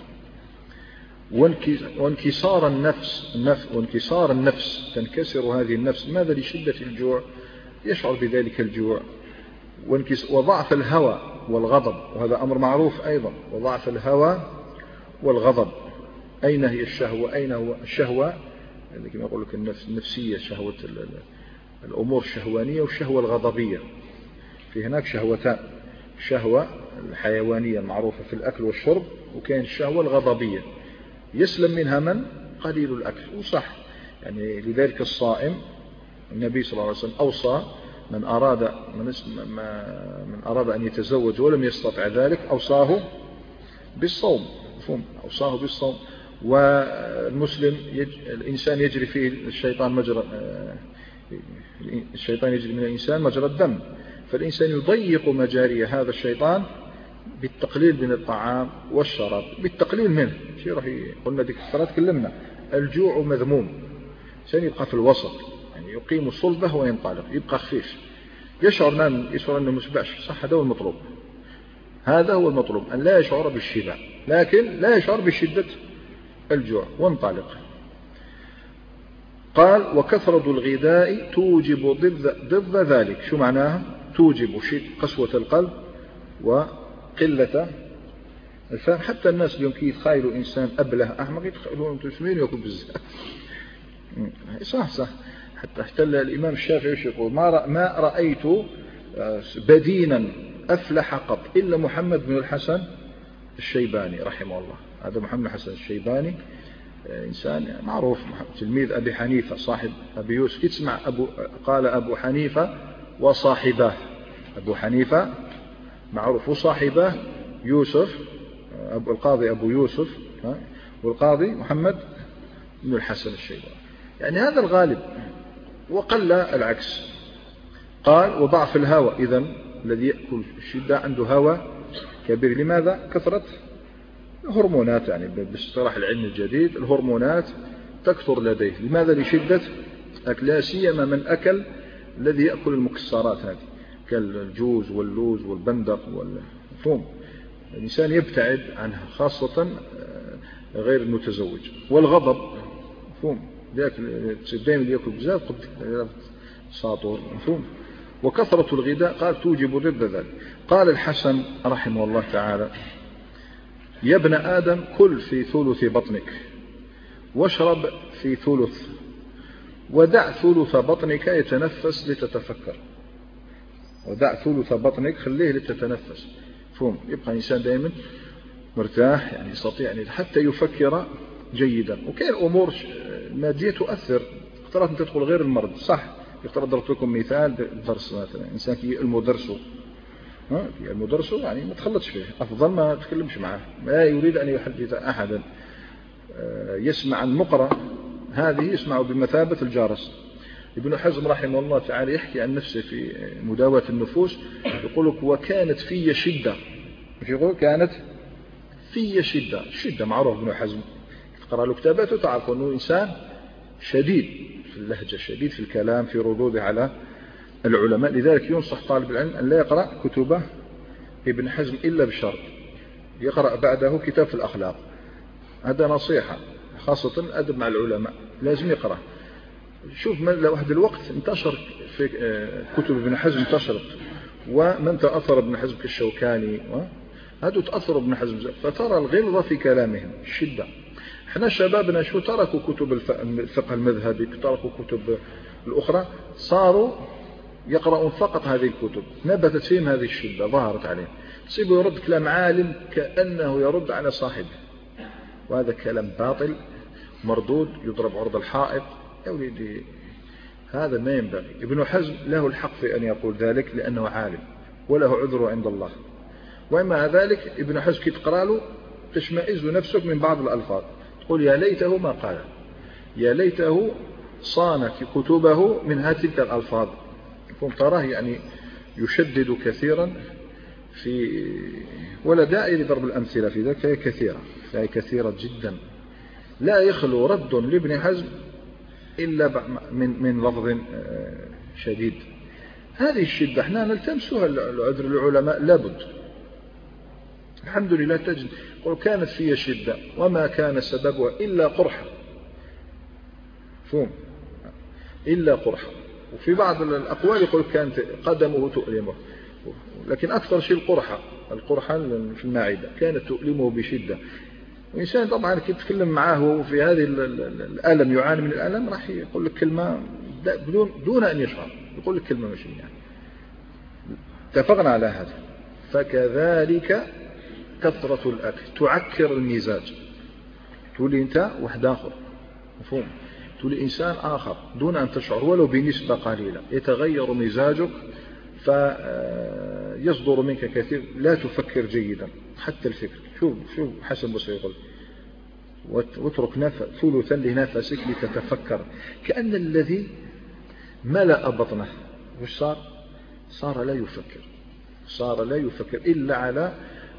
وانكسار النفس النفس وانكسار النفس تنكسر هذه النفس. ماذا؟ لشدة الجوع، يشعر بذلك الجوع. وضعف الهوى والغضب، وهذا أمر معروف أيضا، وضعف الهوى والغضب. أين هي الشهوة؟ أين هو الشهوة؟ يعني كما يقول لك النفس النفسية، شهوة الأمور الشهوانية والشهوة الغضبية. في هناك شهوتان، الشهوة الحيوانية المعروفة في الأكل والشرب، وكان الشهوة الغضبية يسلم منها من؟ قليل الأكل. وصح يعني لذلك الصائم النبي صلى الله عليه وسلم أوصى من أراد من, من أراد أن يتزوج ولم يستطع ذلك أوصاه بالصوم، أوصاه بالصوم. والمسلم يج... الإنسان يجري فيه الشيطان مجرى الشيطان يجري من الإنسان مجرى الدم، فالإنسان يضيق مجاري هذا الشيطان بالتقليل من الطعام والشراب، بالتقليل منه. شيء راح قلنا ديك الصلاة تكلمنا الجوع مذموم، عشان يبقى في الوسط، يعني يقيم صلبه وينطلق، يبقى خفيف، يشعر نام يشعر أنه مشبعش. صح، هذا هو المطلوب، هذا هو المطلوب، أن لا يشعر بالشبع لكن لا يشعر بشدة الجوع وانطلق. قال وكثرة الغذاء توجب ضد, ضد ذلك. شو معناها؟ توجب قسوة القلب وقلة الفهم. حتى الناس اليوم كي يتخيلوا إنسان أبله أحمق يتخيلوا أنتم شمين يأكل بزاف. صح صح. حتى احتل الإمام الشافعي وش يقول؟ ما ما رأيت بدينا أفلح قط إلا محمد بن الحسن الشيباني رحمه الله. هذا محمد الحسن الشيباني إنسان معروف، تلميذ أبي حنيفة صاحب أبي يوسف. تسمع أبو قال أبو حنيفة وصاحبه، أبو حنيفة معروف وصاحبه يوسف، أبو القاضي أبو يوسف والقاضي محمد بن الحسن الشيباني. يعني هذا الغالب، وقل العكس. قال وضعف الهوى، إذن الذي يأكل الشدة عنده هوى كبير. لماذا؟ كثرة هرمونات، يعني باصطلاح العلم الجديد الهرمونات تكثر لديه. لماذا؟ لشدة أكل، لا سيما من أكل الذي يأكل المكسرات هذه كالجوز واللوز والبندق والفوم. الإنسان يبتعد عنها، خاصة غير المتزوج. والغضب فوم ذاك دائما يأكل بزاف قد ساطور مفهوم. وكثرة الغذاء قال توجب ضد ذلك. قال الحسن رحمه الله تعالى يا ابن آدم كل في ثلث بطنك واشرب في ثلث ودع ثلث بطنك يتنفس لتتفكر. ودع ثلث بطنك خليه لتتنفس. فهم يبقى الإنسان دائما مرتاح، يعني يستطيع يعني حتى يفكر جيدا. وكاين أمور مادية تؤثر، اخترت أن تدخل غير المرض صح. اخترت ضربت لكم مثال بالدرس مثلا، إنسان كي المدرسه ها المدرسه يعني ما تخلطش فيه، أفضل ما تكلمش معه، لا يريد أن يحدث أحدا. يسمع عن مقرأ هذه يسمع بمثابة الجارس. ابن حزم رحمه الله تعالى يحكي عن نفسه في مداواة النفوس، يقول لك وكانت في شدة، يقول كانت في شدة. الشدة معروف ابن حزم، تقرأ له كتاباته تعرف أنه إنسان شديد في اللهجة، شديد في الكلام، في ردوده على العلماء. لذلك ينصح طالب العلم أن لا يقرأ كتب ابن حزم إلا بشرط، يقرأ بعده كتاب في الأخلاق. هذا نصيحة، خاصة الأدب مع العلماء لازم يقرأ. شوف من واحد الوقت انتشر في كتب ابن حزم انتشرت، ومن تأثر ابن حزم كالشوكاني هذا تأثر ابن حزم، فترى الغلظة في كلامهم، الشدة. احنا شبابنا شو تركوا كتب الفقه المذهبي، تركوا كتب الأخرى، صاروا يقرؤون فقط هذه الكتب، نبتت فيهم هذه الشدة، ظهرت عليهم. تصيبوا يرد كلام عالم كأنه يرد على صاحبه، وهذا كلام باطل مردود، يضرب عرض الحائط. يا وليدي هذا ما ينبغي. ابن حزم له الحق في أن يقول ذلك لأنه عالم وله عذره عند الله. وإما ذلك ابن حزم كي تقرأ له تشمئز نفسك من بعض الألفاظ، تقول يا ليته ما قال، يا ليته صان كتبه من هذه تلك الألفاظ. تراه يعني يشدد كثيرا في، ولا داعي لضرب الأمثلة في ذلك، فهي كثيرة، فهي كثيرة جدا. لا يخلو رد لابن حزم إلا من من لفظ شديد. هذه الشدة احنا نلتمسها العذر العلماء لابد. الحمد لله تجد قل كانت فيها شدة وما كان سببها إلا قرحة، فهم إلا قرحة. وفي بعض الأقوال يقول كانت قدمه تؤلمه، لكن أكثر شيء القرحة، القرحة في المعدة كانت تؤلمه بشدة. الإنسان طبعا كي يتكلم معه في هذه الألم، يعاني من الألم، راح يقول لك كلمة بدون دون أن يشعر، يقول لك كلمة ماشي يعني. اتفقنا على هذا. فكذلك كثرة الأكل تعكر المزاج، تولي أنت واحد آخر، مفهوم، تولي إنسان آخر دون أن تشعر، ولو بنسبة قليلة يتغير مزاجك، فيصدر منك كثير، لا تفكر جيدا حتى الفكر. شوف شوف حسن بصري يقول واترك نفس ثلثا لنفسك لتتفكر. كأن الذي ملأ بطنه وش صار؟ صار لا يفكر، صار لا يفكر إلا على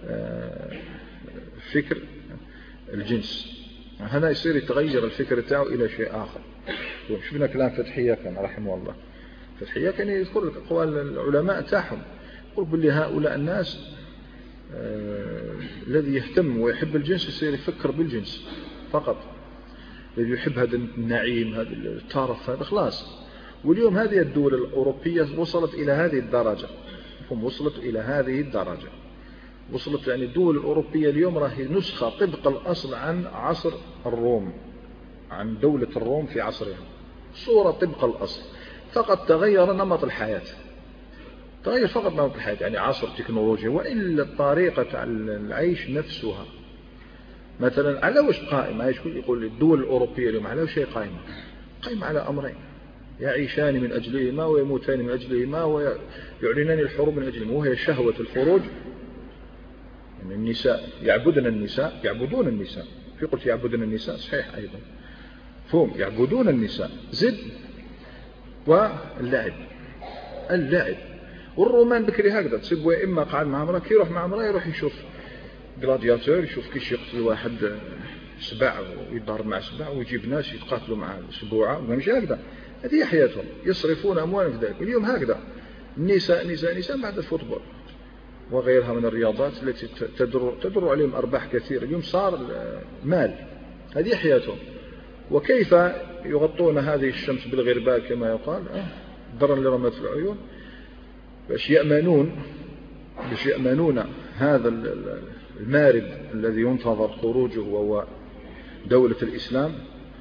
فكر الجنس. هنا يصير يتغير الفكر تاعه إلى شيء آخر. شفنا كلام فتحية كان رحمه الله، فتحية كان يذكر لك أقوال العلماء تاعهم، يقول باللي هؤلاء الناس آه الذي يهتم ويحب الجنس يصير يفكر بالجنس فقط، الذي يحب هذا النعيم، هذا الترف، هذا خلاص. واليوم هذه الدول الأوروبية وصلت إلى هذه الدرجة، هم وصلت إلى هذه الدرجة، وصلت يعني الدول الأوروبية اليوم راهي نسخة طبق الأصل عن عصر الروم، عن دولة الروم في عصرها، صورة طبق الأصل، فقط تغير نمط الحياة، تغير فقط نمط الحياة، يعني عصر تكنولوجيا، وإلا طريقة العيش نفسها. مثلا على وش قائمة؟ عايش يقول الدول الأوروبية اليوم على وش قائمة؟ قائمة على أمرين، يعيشان من أجلهما ويموتان من أجلهما ويعلنان الحروب من أجلهما، وهي شهوة الفروج. يعني النساء يعبدن النساء، يعبدون النساء، في قلت يعبدون النساء صحيح أيضا، فهم يعبدون النساء، زد واللعب، اللعب. والرومان بكري هكذا تصيب، إما قاعد مع امرأة، كي يروح مع امرأة يروح يشوف جلادياتور، يشوف كيش يقتل واحد سبع ويضارب مع سبع، ويجيب ناس يتقاتلوا مع سبوعة، ومش هكذا. هذه حياتهم، يصرفون أموالهم في ذلك. اليوم هكذا النساء نساء نساء بعد الفوتبول وغيرها من الرياضات التي تدر تدر عليهم أرباح كثيرة. اليوم صار مال، هذه حياتهم. وكيف يغطون هذه الشمس بالغربال كما يقال، ضرا لرمات في العيون، باش يأمنون باش يأمنون هذا المارد الذي ينتظر خروجه وهو دولة الإسلام.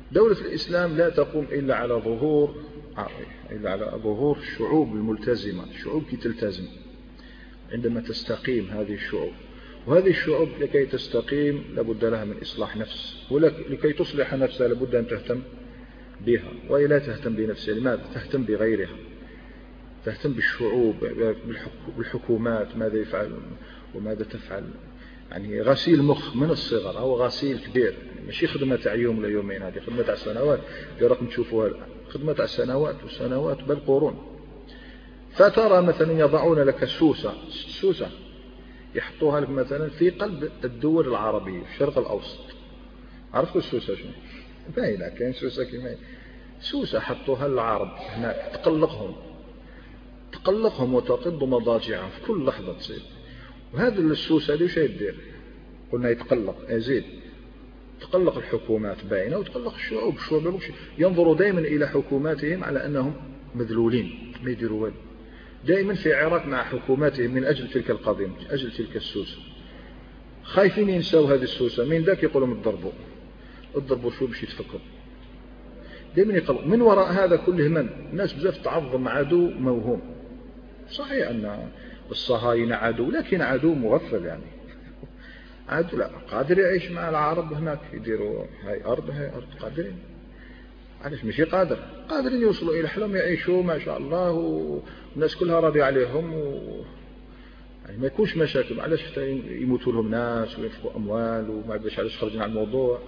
دولة الإسلام لا تقوم إلا على ظهور إلا على ظهور الشعوب الملتزمة. الشعوب كي تلتزم عندما تستقيم هذه الشعوب، وهذه الشعوب لكي تستقيم لابد لها من إصلاح نفس، ولكي تصلح نفسها لابد أن تهتم بها، وهي لا تهتم بنفسها. لماذا؟ تهتم بغيرها، تهتم بالشعوب، بالحكومات، ماذا يفعل وماذا تفعل. يعني غسيل مخ من الصغر، أو غسيل كبير، ماشي خدمة تاع يوم ولا يومين، هذه خدمة تاع سنوات اللي راكم تشوفوها الآن، خدمة تاع سنوات وسنوات بل قرون. فترى مثلا يضعون لك سوسة سوسة يحطوها لك مثلا في قلب الدول العربية في الشرق الأوسط. عرفتوا السوسة شنو؟ باينة، كاين سوسة كيما سوسة حطوها للعرب هناك تقلقهم تقلقهم وتقض مضاجعهم في كل لحظة تصير. وهذا السوسة هذه وش يدير؟ قلنا يتقلق يزيد، تقلق الحكومات باينة وتقلق الشعوب. الشعوب ينظروا دائما إلى حكوماتهم على أنهم مذلولين، ما يديروا والو، دائما في عراك مع حكوماتهم من أجل تلك القضية، من أجل تلك السوسة. خايفين ينسوا هذه السوسة، من ذاك يقولوا اضربوا اضربوا شو باش يتفكروا، دائما يقلق. من وراء هذا كله من الناس بزاف تعظم عدو موهوم. صحيح أن الصهاينة عدو، لكن عدو مغفل، يعني عدو لا قادر يعيش مع العرب هناك، يديروا هاي أرض هاي أرض، قادرين. علاش ماشي قادر؟ قادرين يوصلوا إلى حلم يعيشوا ما شاء الله، والناس كلها راضية عليهم، و... يعني ما يكونش مشاكل. علاش يموتوا لهم ناس وينفقوا أموال وما عرفش علاش خرجنا على الموضوع.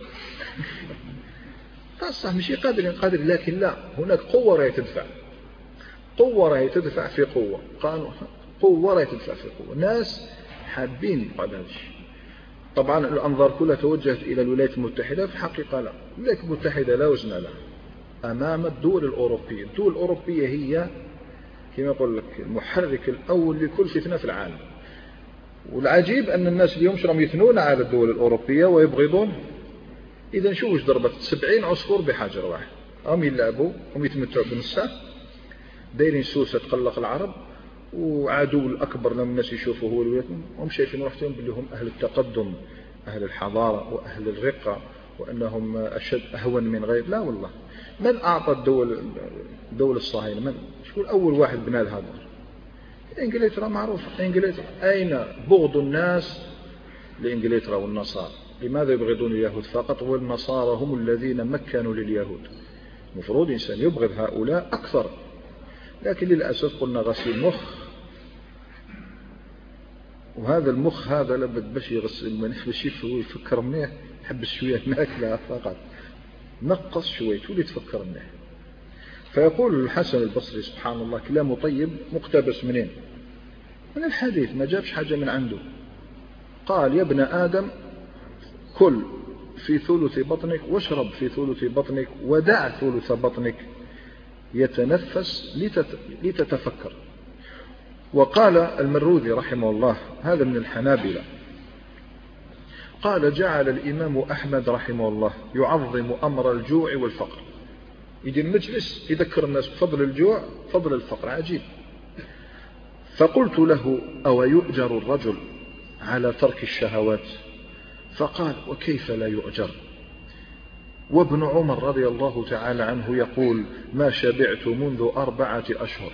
صح ماشي قادرين، قادر، لكن لا، هناك قوة راهي تدفع، قوة راهي تدفع في قوة، قانون قوة راهي تدفع في قوة، ناس حابين بعد هذا الشيء. طبعا الأنظار كلها توجهت إلى الولايات المتحدة، في الحقيقة لا، الولايات المتحدة لا وزن لها أمام الدول الأوروبية. الدول الأوروبية هي كما يقول لك المحرك الأول لكل فتنة في العالم. والعجيب أن الناس اليوم شرم يثنون على الدول الأوروبية ويبغضون. إذا شو وش ضربت سبعين عصفور بحجر واحد، هم يلعبوا، هم يتمتعوا بنصها، دايرين سوسة تقلق العرب، وعدو الأكبر لما الناس يشوفوا هو الولايات، هم شايفين روحهم باللي هم أهل التقدم، أهل الحضارة وأهل الرقة، وأنهم أشد أهون من غير. لا والله، من أعطى الدول الدولة الصهاينة؟ من شو أول واحد بنى هذا؟ إنجلترا معروفة. إنجلترا أين بغض الناس لإنجلترا والنصارى؟ لماذا يبغضون اليهود فقط والنصارى هم الذين مكنوا لليهود؟ مفروض إنسان يبغض هؤلاء أكثر، لكن للأسف قلنا غسيل مخ، وهذا المخ هذا لابد باش يغسل منه باش يفكر منه، يحبس شوية ماكلة فقط، نقص شوية ولي تفكر منه. فيقول الحسن البصري سبحان الله كلامه طيب مقتبس منين؟ من الحديث، ما جابش حاجة من عنده. قال يا ابن آدم كل في ثلث بطنك واشرب في ثلث بطنك ودع ثلث بطنك يتنفس لتتفكر. وقال المروذي رحمه الله، هذا من الحنابلة، قال جعل الإمام أحمد رحمه الله يعظم أمر الجوع والفقر، يجي المجلس يذكر الناس بفضل الجوع فضل الفقر، عجيب. فقلت له أو يؤجر الرجل على ترك الشهوات؟ فقال وكيف لا يؤجر؟ وابن عمر رضي الله تعالى عنه يقول ما شبعت منذ أربعة أشهر.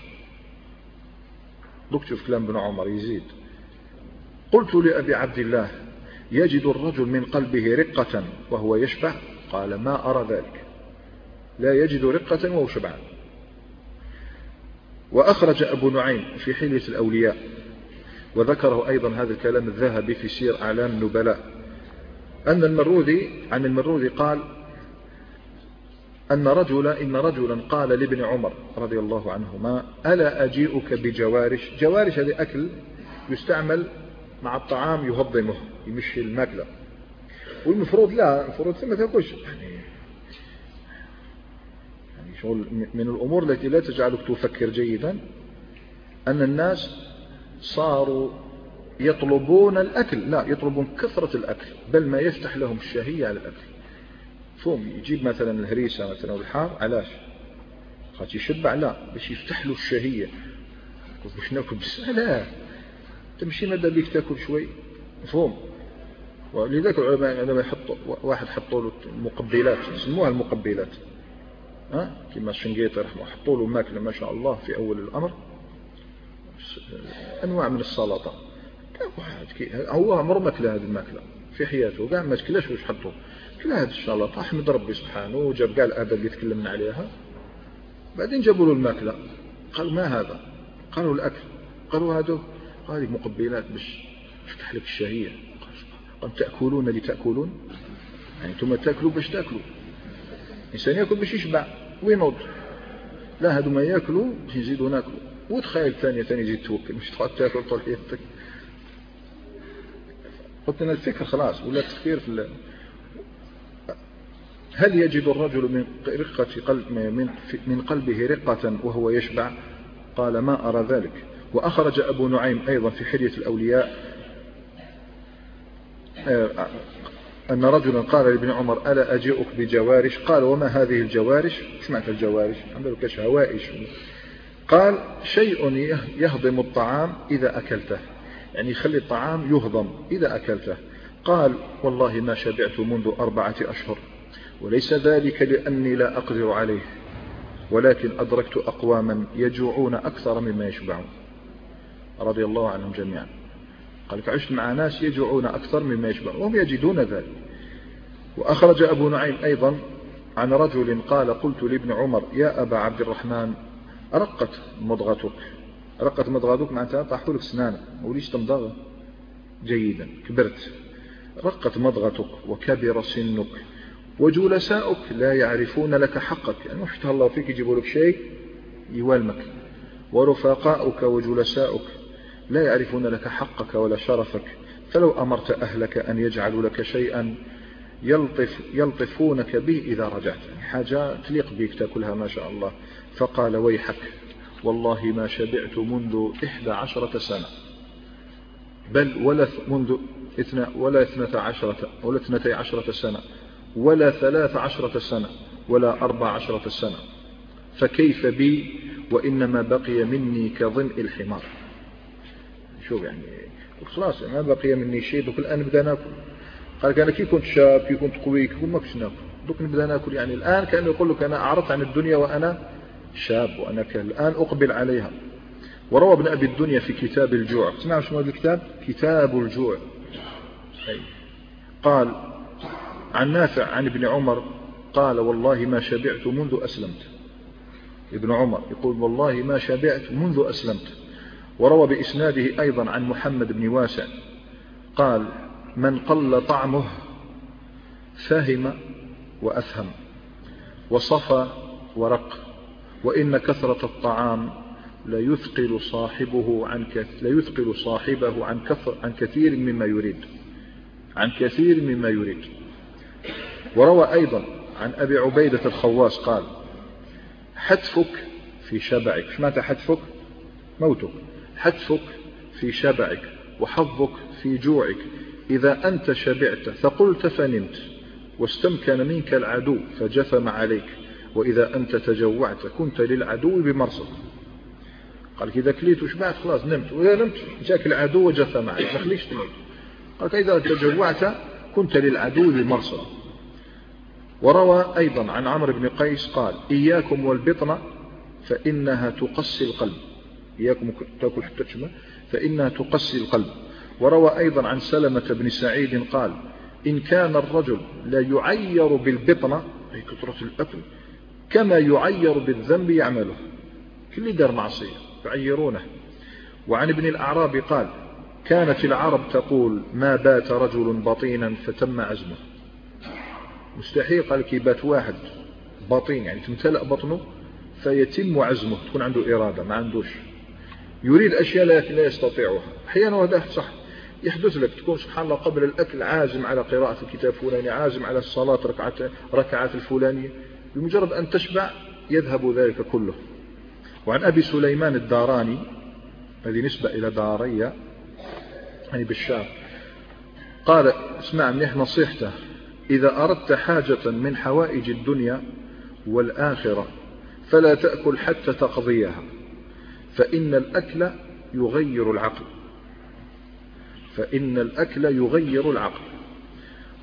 نكتب كلام ابن عمر يزيد. قلت لأبي عبد الله يجد الرجل من قلبه رقة وهو يشبع؟ قال ما أرى ذلك، لا يجد رقة وهو شبعان. وأخرج أبو نعيم في حلية الأولياء، وذكره أيضا هذا الكلام الذهبي في سير أعلام النبلاء، أن المروذي عن المروذي قال أن رجلا إن رجلا قال لابن عمر رضي الله عنهما ألا أجيئك بجوارش؟ جوارش هذه أكل يستعمل مع الطعام يهضمه يمشي الماكلة، والمفروض لا، المفروض ثم تأكلش، يعني يعني شغل من الأمور التي لا تجعلك تفكر جيدا أن الناس صاروا يطلبون الأكل، لا يطلبون كثرة الأكل، بل ما يفتح لهم الشهية على الأكل. فهم يجيب مثلا الهريسة مثلا والحار، علاش؟ خاطر يشبع؟ لا، باش يفتح له الشهية. باش ناكل بس لا، تمشي ماذا بيك تاكل شوي، مفهوم؟ ولذلك العلماء عندما يحطوا واحد حطوا له مقبلات يسموها المقبلات، ها كما الشنقيطي رحمه حطوا له ماكله ما شاء الله في اول الامر، انواع من السلطه، هو عمره ما كلا هذه الماكله في حياته، كاع ما كلاش واش حطوا، كلا هذه السلطه حمد ربي سبحانه وجاب كاع الادب اللي تكلمنا عليها. بعدين جابوا له الماكله، قالوا ما هذا؟ قالوا الاكل. قالوا هذا هذه مقبلات باش تفتح لك الشهيه. قال تاكلون لتاكلون، يعني انتم تاكلوا باش تاكلوا، الانسان ياكل باش يشبع وينوض، لا هادو ما ياكلوا باش يزيدوا ناكلوا. وتخيل ثانيه ثاني يزيد توكل مش تقعد تاكل طول حياتك. قلت لنا الفكر خلاص ولا تفكير في هل يجد الرجل من رقة قلب من من قلبه رقة وهو يشبع؟ قال ما أرى ذلك. وأخرج أبو نعيم أيضا في حلية الأولياء أن رجلا قال لابن عمر ألا أجيئك بجوارش؟ قال وما هذه الجوارش؟ ايش معنى الجوارش؟ عندك كاش هوائش. قال شيء يهضم الطعام إذا أكلته، يعني يخلي الطعام يهضم إذا أكلته. قال والله ما شبعت منذ أربعة أشهر، وليس ذلك لأني لا أقدر عليه، ولكن أدركت أقواما يجوعون أكثر مما يشبعون، رضي الله عنهم جميعا. قال عشت مع ناس يجوعون أكثر مما يشبعون وهم يجدون ذلك. وأخرج أبو نعيم أيضا عن رجل قال قلت لابن عمر يا أبا عبد الرحمن رقت مضغتك، رقت مضغتك معناتها طاحوا لك سنانك وليش تمضغ جيدا كبرت، رقت مضغتك وكبر سنك وجلساؤك لا يعرفون لك حقك، يعني ما فتح الله فيك يجيبوا لك شيء يوالمك، ورفاقاؤك وجلساؤك لا يعرفون لك حقك ولا شرفك، فلو أمرت أهلك أن يجعلوا لك شيئا يلطف يلطفونك به إذا رجعت، حاجة تليق بك تأكلها ما شاء الله. فقال ويحك والله ما شبعت منذ إحدى عشرة سنة، بل ولا منذ اثنى ولا اثنتا عشرة ولا اثنتي عشرة سنة ولا ثلاث عشرة سنة ولا أربع عشرة سنة، فكيف بي وإنما بقي مني كظمء الحمار. شوف يعني خلاص ما بقي مني شيء، دوك الآن بدأ ناكل. قال كان كي كنت شاب كي كنت قوي كي كنت ما كنتش ناكل، دوك نبدأ ناكل. يعني الآن كأنه يقول لك أنا أعرضت عن الدنيا وأنا شاب وأنا الآن أقبل عليها. وروى ابن أبي الدنيا في كتاب الجوع، تسمعوا شنو هذا الكتاب؟ كتاب الجوع. قال عن نافع عن ابن عمر قال والله ما شبعت منذ أسلمت. ابن عمر يقول والله ما شبعت منذ أسلمت. وروى بإسناده أيضا عن محمد بن واسع قال من قل طعمه فهم وأفهم وصفى ورق، وإن كثرة الطعام لا يثقل صاحبه عن لا يثقل صاحبه عن كثر عن كثير مما يريد عن كثير مما يريد. وروى أيضا عن أبي عبيدة الخواص قال حتفك في شبعك. ايش معنى حتفك؟ موتك. حتفك في شبعك وحظك في جوعك، إذا أنت شبعت فقلت فنمت واستمكن منك العدو فجثم عليك، وإذا أنت تجوعت كنت للعدو بمرصد. قال إذا كليت وشبعت خلاص نمت، وإذا نمت جاك العدو وجثم عليك ما خليش تموت. قال إذا تجوعت كنت للعدو بمرصد. وروى أيضا عن عمرو بن قيس قال إياكم والبطن فإنها تقسي القلب، إياكم تأكل حتى تشبع فإنها تقسي القلب. وروى أيضا عن سلمة بن سعيد قال إن كان الرجل لا يعير بالبطنة أي كثرة الأكل كما يعير بالذنب يعمله، كل دار معصية يعيرونه. وعن ابن الأعراب قال كانت العرب تقول ما بات رجل بطينا فتم عزمه. مستحيل قال كي بات واحد بطين يعني تمتلأ بطنه فيتم عزمه، تكون عنده إرادة ما عندوش، يريد أشياء لا يستطيعها. أحيانا وهذا صح يحدث لك تكون سبحان الله قبل الأكل عازم على قراءة الكتاب الفلاني، عازم على الصلاة ركعات ركعات الفلانية، بمجرد أن تشبع يذهب ذلك كله. وعن أبي سليمان الداراني، هذه نسبة إلى دارية يعني بالشام، قال اسمع منيح نصيحته إذا أردت حاجة من حوائج الدنيا والآخرة فلا تأكل حتى تقضيها، فإن الأكل يغير العقل فإن الأكل يغير العقل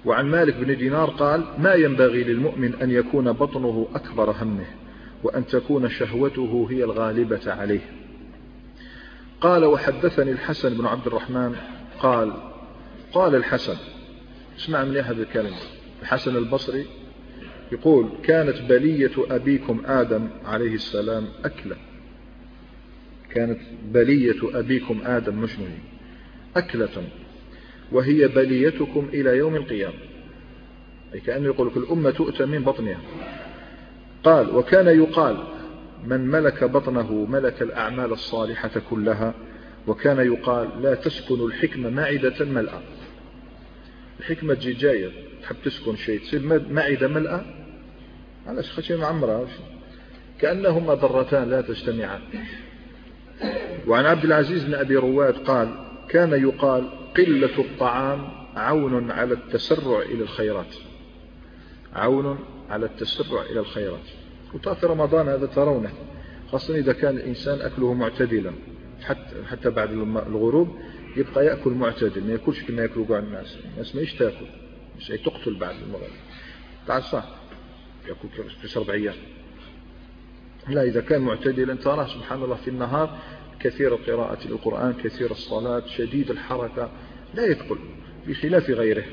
وعن مالك بن دينار قال ما ينبغي للمؤمن أن يكون بطنه أكبر همه وأن تكون شهوته هي الغالبة عليه. قال وحدثني الحسن بن عبد الرحمن قال قال الحسن، اسمع من هذا الكلام، الحسن البصري يقول كانت بلية أبيكم آدم عليه السلام أكلة، كانت بلية أبيكم آدم مشنو أكلة وهي بليتكم إلى يوم القيامة، أي كأنه يقول لك الأمة تؤتى من بطنها. قال وكان يقال من ملك بطنه ملك الأعمال الصالحة كلها، وكان يقال لا تسكن الحكمة معدة ملأة. الحكمة تجي جاية تحب تسكن شيء تصير معدة ملأة، علاش خشي معمرة كأنهما ضرتان لا تجتمعان. وعن عبد العزيز بن أبي رواد قال كان يقال قلة الطعام عون على التسرع إلى الخيرات، عون على التسرع إلى الخيرات. وفي رمضان هذا ترونه، خاصة إذا كان الإنسان أكله معتدلا حتى, حتى بعد الغروب يبقى يأكل معتدل، ما يأكلش كما يأكلوا قاع الناس. الناس ما يشتاكل مش تقتل بعد المغرب تعال صح يأكل تشرب عيان. لا، إذا كان معتدلا تراه سبحان الله في النهار كثير القراءة للقرآن، كثير الصلاة، شديد الحركة، لا يثقل بخلاف غيره.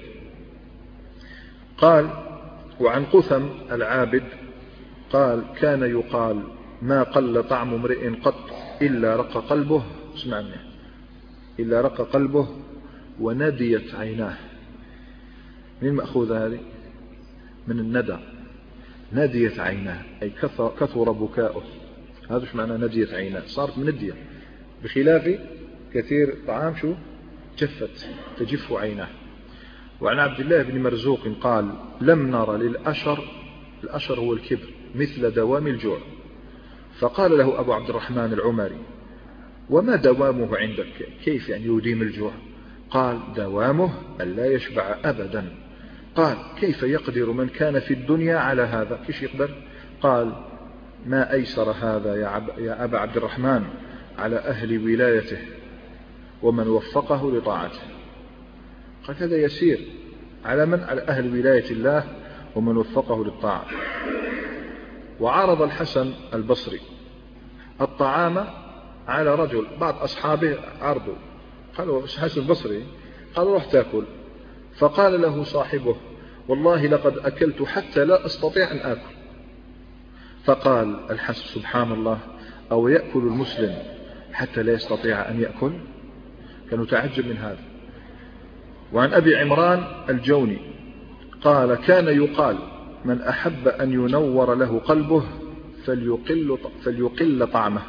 قال وعن قثم العابد قال كان يقال ما قل طعم امرئ قط إلا رق قلبه، اسمع منه، إلا رق قلبه ونديت عيناه. من مأخوذ هذه؟ من الندى، نديت عيناه أي كثر, كثر بكاؤه. هذا شو معنى نديت عيناه؟ صارت مندية، بخلاف كثير طعام شو جفت تجف عيناه. وعن عبد الله بن مرزوق قال لم نر للأشر، الأشر هو الكبر، مثل دوام الجوع. فقال له أبو عبد الرحمن العمري وما دوامه عندك؟ كيف يعني يديم الجوع؟ قال دوامه أن لا يشبع أبدا. قال كيف يقدر من كان في الدنيا على هذا؟ كيف يقدر؟ قال ما أيسر هذا يا, عب يا أبا عبد الرحمن على أهل ولايته ومن وفقه لطاعته. قال هذا يسير على من؟ على أهل ولاية الله ومن وفقه للطاعة. وعرض الحسن البصري الطعام على رجل، بعض أصحابه عرضوا قالوا الحسن البصري قالوا روح تأكل، فقال له صاحبه والله لقد أكلت حتى لا أستطيع أن آكل. فقال الحسن سبحان الله أو يأكل المسلم حتى لا يستطيع أن يأكل؟ كانوا تعجب من هذا. وعن أبي عمران الجوني قال كان يقال من أحب أن ينور له قلبه فليقل, فليقل طعمه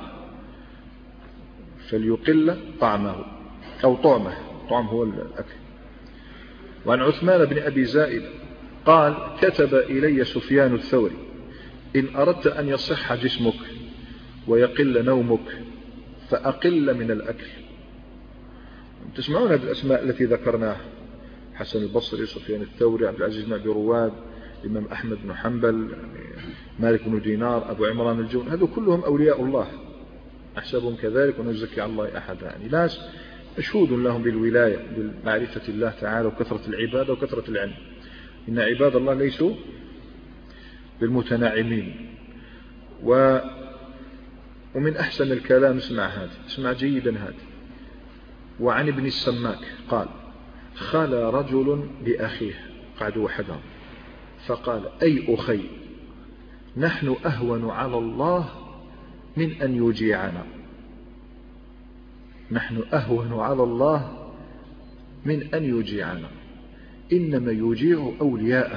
فليقل طعمه أو طعمه، طعم هو الأكل. وعن عثمان بن أبي زائد قال كتب إلي سفيان الثوري إن أردت أن يصح جسمك ويقل نومك فأقل من الأكل. تسمعون الأسماء التي ذكرناها، حسن البصري، سفيان الثوري، عبد العزيز بن أبي رواد، الإمام أحمد بن حنبل، مالك بن دينار، أبو عمران الجون، هذو كلهم أولياء الله أحسبهم كذلك ونزكي على الله أحد. يعني ناس مشهود لهم بالولاية بمعرفة الله تعالى وكثرة العبادة وكثرة العلم. إن عباد الله ليسوا بالمتناعمين. و ومن أحسن الكلام اسمع هذا، اسمع جيدا هذا. وعن ابن السماك قال خلى رجل بأخيه قعدوا وحدهم فقال أي أخي نحن أهون على الله من أن يجيعنا، نحن أهون على الله من أن يجيعنا، إنما يجيع أولياءه.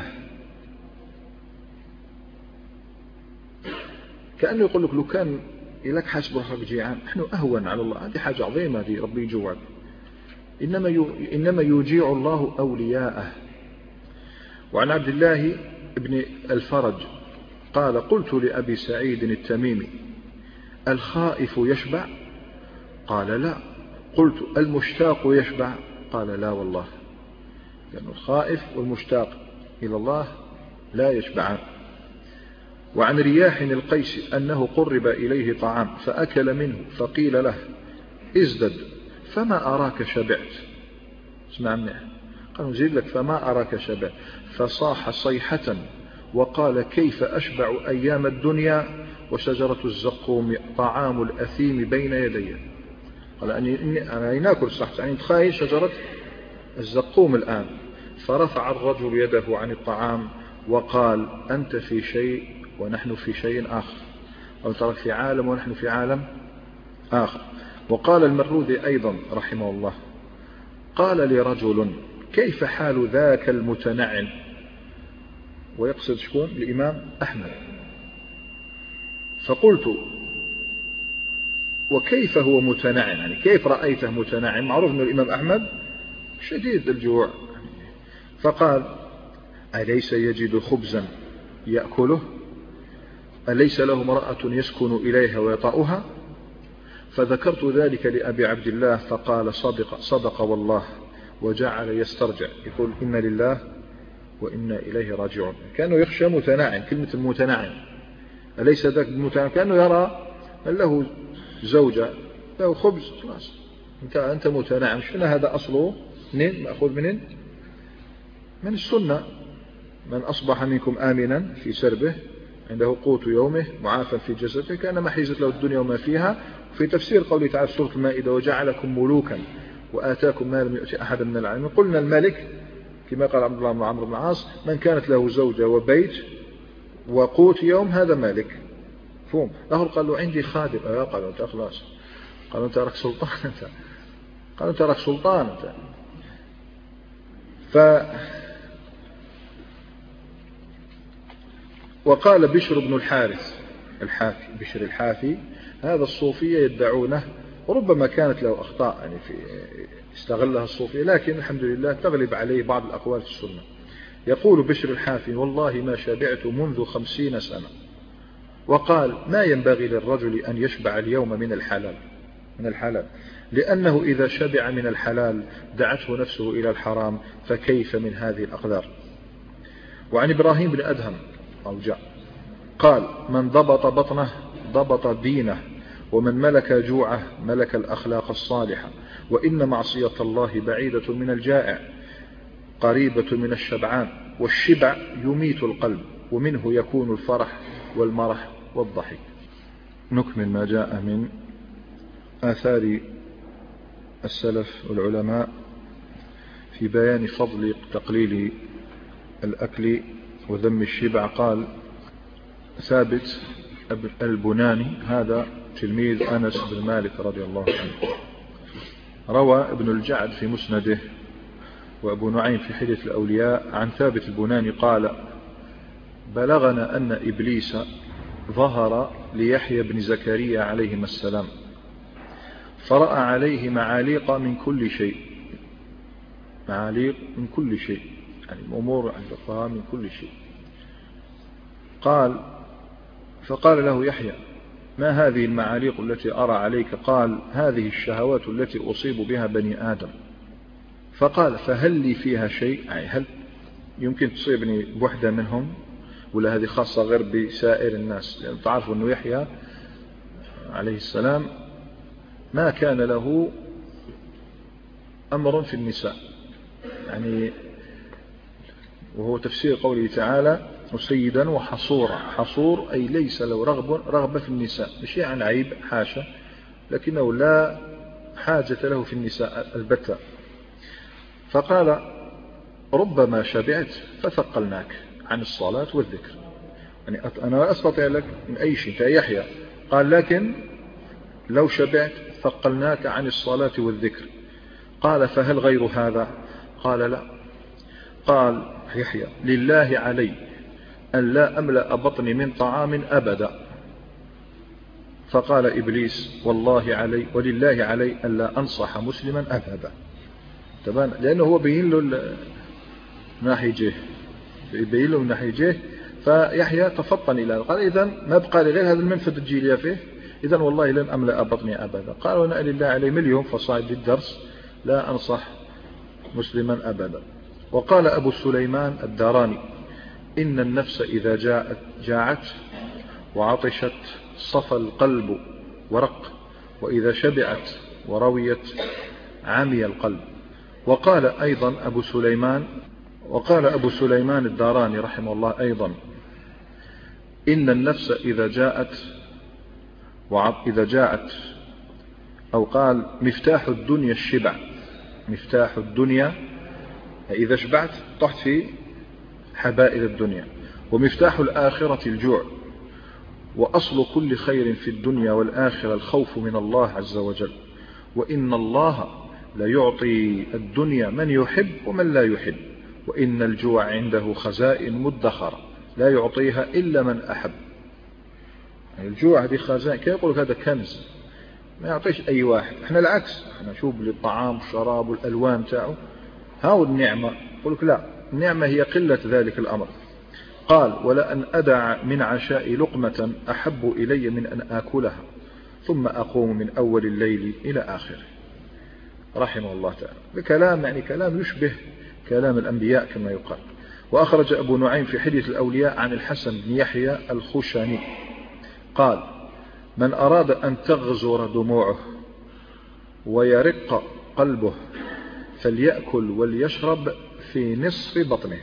كأنه يقول لك لو كان إلك حسب روحك جيعان نحن أهون على الله، هذه حاجة عظيمة دي ربي يجوعك، إنما إنما يجيع الله أولياءه. وعن عبد الله بن الفرج قال قلت لأبي سعيد التميمي الخائف يشبع؟ قال لا. قلت المشتاق يشبع؟ قال لا والله، لأن الخائف والمشتاق إلى الله لا يشبعان. وعن رياح القيس أنه قرب إليه طعام فأكل منه فقيل له ازدد فما أراك شبعت، اسمع منه، قال نزيد لك فما أراك شبع، فصاح صيحة وقال كيف أشبع أيام الدنيا وشجرة الزقوم طعام الأثيم بين يدي. قال أني أنا ناكل صحت، يعني تخيل شجرة الزقوم الآن. فرفع الرجل يده عن الطعام وقال أنت في شيء ونحن في شيء آخر، أو ترك في عالم ونحن في عالم آخر. وقال المروذي أيضا رحمه الله قال لي رجل كيف حال ذاك المتنعم، ويقصد شكون؟ الإمام أحمد. فقلت وكيف هو متنعم، يعني كيف رأيته متنعم؟ معروف أن الإمام أحمد شديد الجوع. فقال أليس يجد خبزا يأكله؟ أليس له امرأة يسكن إليها ويطأها؟ فذكرت ذلك لأبي عبد الله فقال صدق, صدق والله، وجعل يسترجع يقول إنا لله وإنا إليه راجعون. كانوا يخشى متناعم، كلمة المتناعم أليس ذاك المتناعم، كانوا يرى من له زوجة له خبز خلاص انت أنت متناعم. شنو هذا أصله؟ منين مأخوذ؟ منين؟ من السنة. من أصبح منكم آمنا في سربه عنده قوت يومه معافى في جسده كأنما حيزت له الدنيا وما فيها. في تفسير قوله تعالى في سورة المائدة وجعلكم ملوكا وآتاكم ما لم يؤت أحد من العالمين. قلنا الملك كما قال عبد الله بن عمرو بن العاص من كانت له زوجة وبيت وقوت يوم هذا مالك. فهم له قال له عندي خادم. أه قالوا أنت خلاص، قالوا أنت راك سلطان، أنت قالوا أنت راك سلطان أنت. ف وقال بشر بن الحارث الحافي، بشر الحافي هذا الصوفية يدعونه، وربما كانت له أخطاء يعني في استغلها الصوفية، لكن الحمد لله تغلب عليه بعض الأقوال في السنة. يقول بشر الحافي والله ما شبعت منذ خمسين سنة. وقال ما ينبغي للرجل أن يشبع اليوم من الحلال من الحلال لأنه إذا شبع من الحلال دعته نفسه إلى الحرام، فكيف من هذه الأقدار. وعن إبراهيم بن أدهم أوجع قال من ضبط بطنه ضبط دينه، ومن ملك جوعه ملك الأخلاق الصالحة، وإن معصية الله بعيدة من الجائع قريبة من الشبعان، والشبع يميت القلب ومنه يكون الفرح والمرح والضحك. نكمل ما جاء من آثار السلف والعلماء في بيان فضل تقليل الأكل وذم الشبع. قال ثابت البناني هذا تلميذ أنس بن مالك رضي الله عنه، روى ابن الجعد في مسنده وأبو نعيم في حلية الأولياء عن ثابت البناني قال بلغنا أن إبليس ظهر ليحيى بن زكريا عليهما السلام فرأى عليه معاليق من كل شيء، معاليق من كل شيء يعني الأمور عند الطعام من كل شيء. قال فقال له يحيى ما هذه المعاليق التي أرى عليك؟ قال هذه الشهوات التي أصيب بها بني آدم. فقال فهل لي فيها شيء؟ يعني هل يمكن تصيبني بوحدة منهم ولا هذه خاصة غير بسائر الناس؟ لأن تعرفوا أنه يحيى عليه السلام ما كان له أمر في النساء، يعني وهو تفسير قوله تعالى سيدا وحصورا. حصور أي ليس له رغبة, رغبة في النساء، مش عن عيب حاشا، لكنه لا حاجة له في النساء البتة. فقال ربما شبعت فثقلناك عن الصلاة والذكر، يعني أنا أستطيع لك من أي شيء يحيى. قال لكن لو شبعت ثقلناك عن الصلاة والذكر. قال فهل غير هذا؟ قال لا. قال يحيى لله علي أن لا أملأ بطني من طعام أبدا. فقال إبليس والله علي ولله علي أن لا أنصح مسلما أبدا. تبان لأنه هو بين له ناحيجه بين له ناحيجه. فيحيى تفطن إلى قال إذن ما بقى لي غير هذا المنفذ الجيلية فيه، إذن والله لن أملأ بطني أبدا. قال وأنا لله علي مليون فصاعد الدرس لا أنصح مسلما أبدا. وقال أبو سليمان الداراني إن النفس إذا جاءت جاعت وعطشت صفى القلب ورق، وإذا شبعت ورويت عمي القلب، وقال أيضا أبو سليمان وقال أبو سليمان الداراني رحمه الله أيضا: إن النفس إذا جاءت إذا جاءت أو قال مفتاح الدنيا الشبع، مفتاح الدنيا إذا شبعت طحت في حبائل الدنيا، ومفتاح الآخرة الجوع، وأصل كل خير في الدنيا والآخرة الخوف من الله عز وجل، وإن الله لا يعطي الدنيا من يحب ومن لا يحب، وإن الجوع عنده خزائن مدخرة لا يعطيها إلا من أحب. يعني الجوع هذه خزائن، كيف يقول هذا كنز ما يعطيش أي واحد. احنا العكس، احنا نشوف للطعام والشراب والألوان تاعه هاو النعمة، يقول لك لا، النعمة هي قلة ذلك الأمر. قال: ولأن أدع من عشاء لقمة أحب إلي من أن آكلها ثم أقوم من أول الليل إلى آخره، رحمه الله تعالى. بكلام يعني كلام يشبه كلام الأنبياء كما يقال. وأخرج أبو نعيم في حلية الأولياء عن الحسن بن يحيى الخشني قال: من أراد أن تغزر دموعه ويرق قلبه فليأكل وليشرب في نصف بطنه،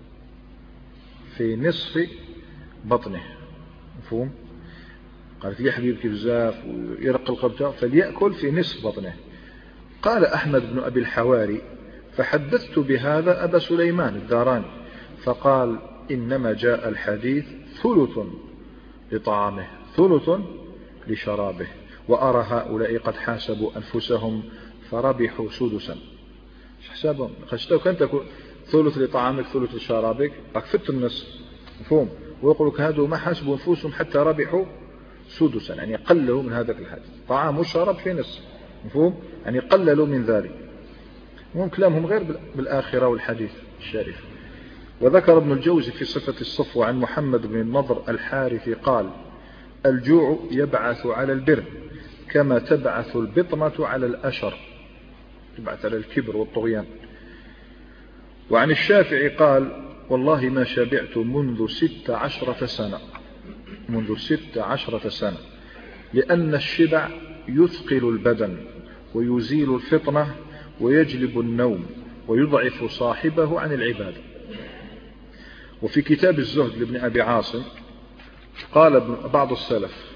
في نصف بطنه، مفهوم؟ قالت لي حبيبك بزاف ويرق القلب فليأكل في نصف بطنه. قال أحمد بن أبي الحواري: فحدثت بهذا أبا سليمان الداراني فقال: إنما جاء الحديث ثلث لطعامه ثلث لشرابه، وأرى هؤلاء قد حاسبوا أنفسهم فربحوا سدسا. حسابهم خشتوا كنت تكون ثلث لطعامك ثلث لشرابك أكفت النصف، مفهوم؟ ويقول لك هذو ما حاسبوا أنفسهم حتى ربحوا سدسا، يعني قللوا من هذا الحديث، طعام وشراب في نصف، مفهوم؟ يعني قللوا من ذلك. هم كلامهم غير بالآخرة والحديث الشريف. وذكر ابن الجوزي في صفة الصفوة عن محمد بن النضر الحارثي قال: الجوع يبعث على البر كما تبعث البطنة على الأشر، تبعث على الكبر والطغيان. وعن الشافعي قال: والله ما شبعت منذ ست عشرة سنة، منذ ست عشرة سنة، لأن الشبع يثقل البدن ويزيل الفطنة ويجلب النوم ويضعف صاحبه عن العبادة. وفي كتاب الزهد لابن أبي عاصم قال بعض السلف،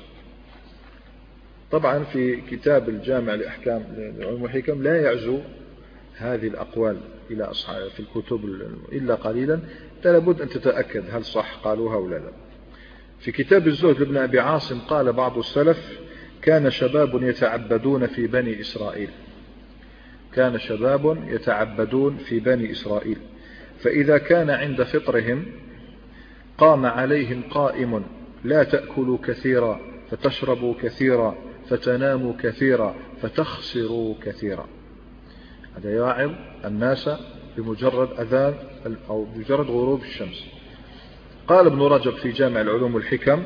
طبعا في كتاب الجامع لأحكام العلوم والحكم لا يعزو هذه الأقوال إلى أصحاب في الكتب إلا قليلا، لابد أن تتأكد هل صح قالوها ولا لا. في كتاب الزهد لابن أبي عاصم قال بعض السلف: كان شباب يتعبدون في بني إسرائيل، كان شباب يتعبدون في بني إسرائيل، فإذا كان عند فطرهم قام عليهم قائم: لا تأكلوا كثيرا فتشربوا كثيرا فتناموا كثيرا فتخسروا كثيرا. هذا يعظ الناس بمجرد أذان أو بمجرد غروب الشمس. قال ابن رجب في جامع العلوم والحكم: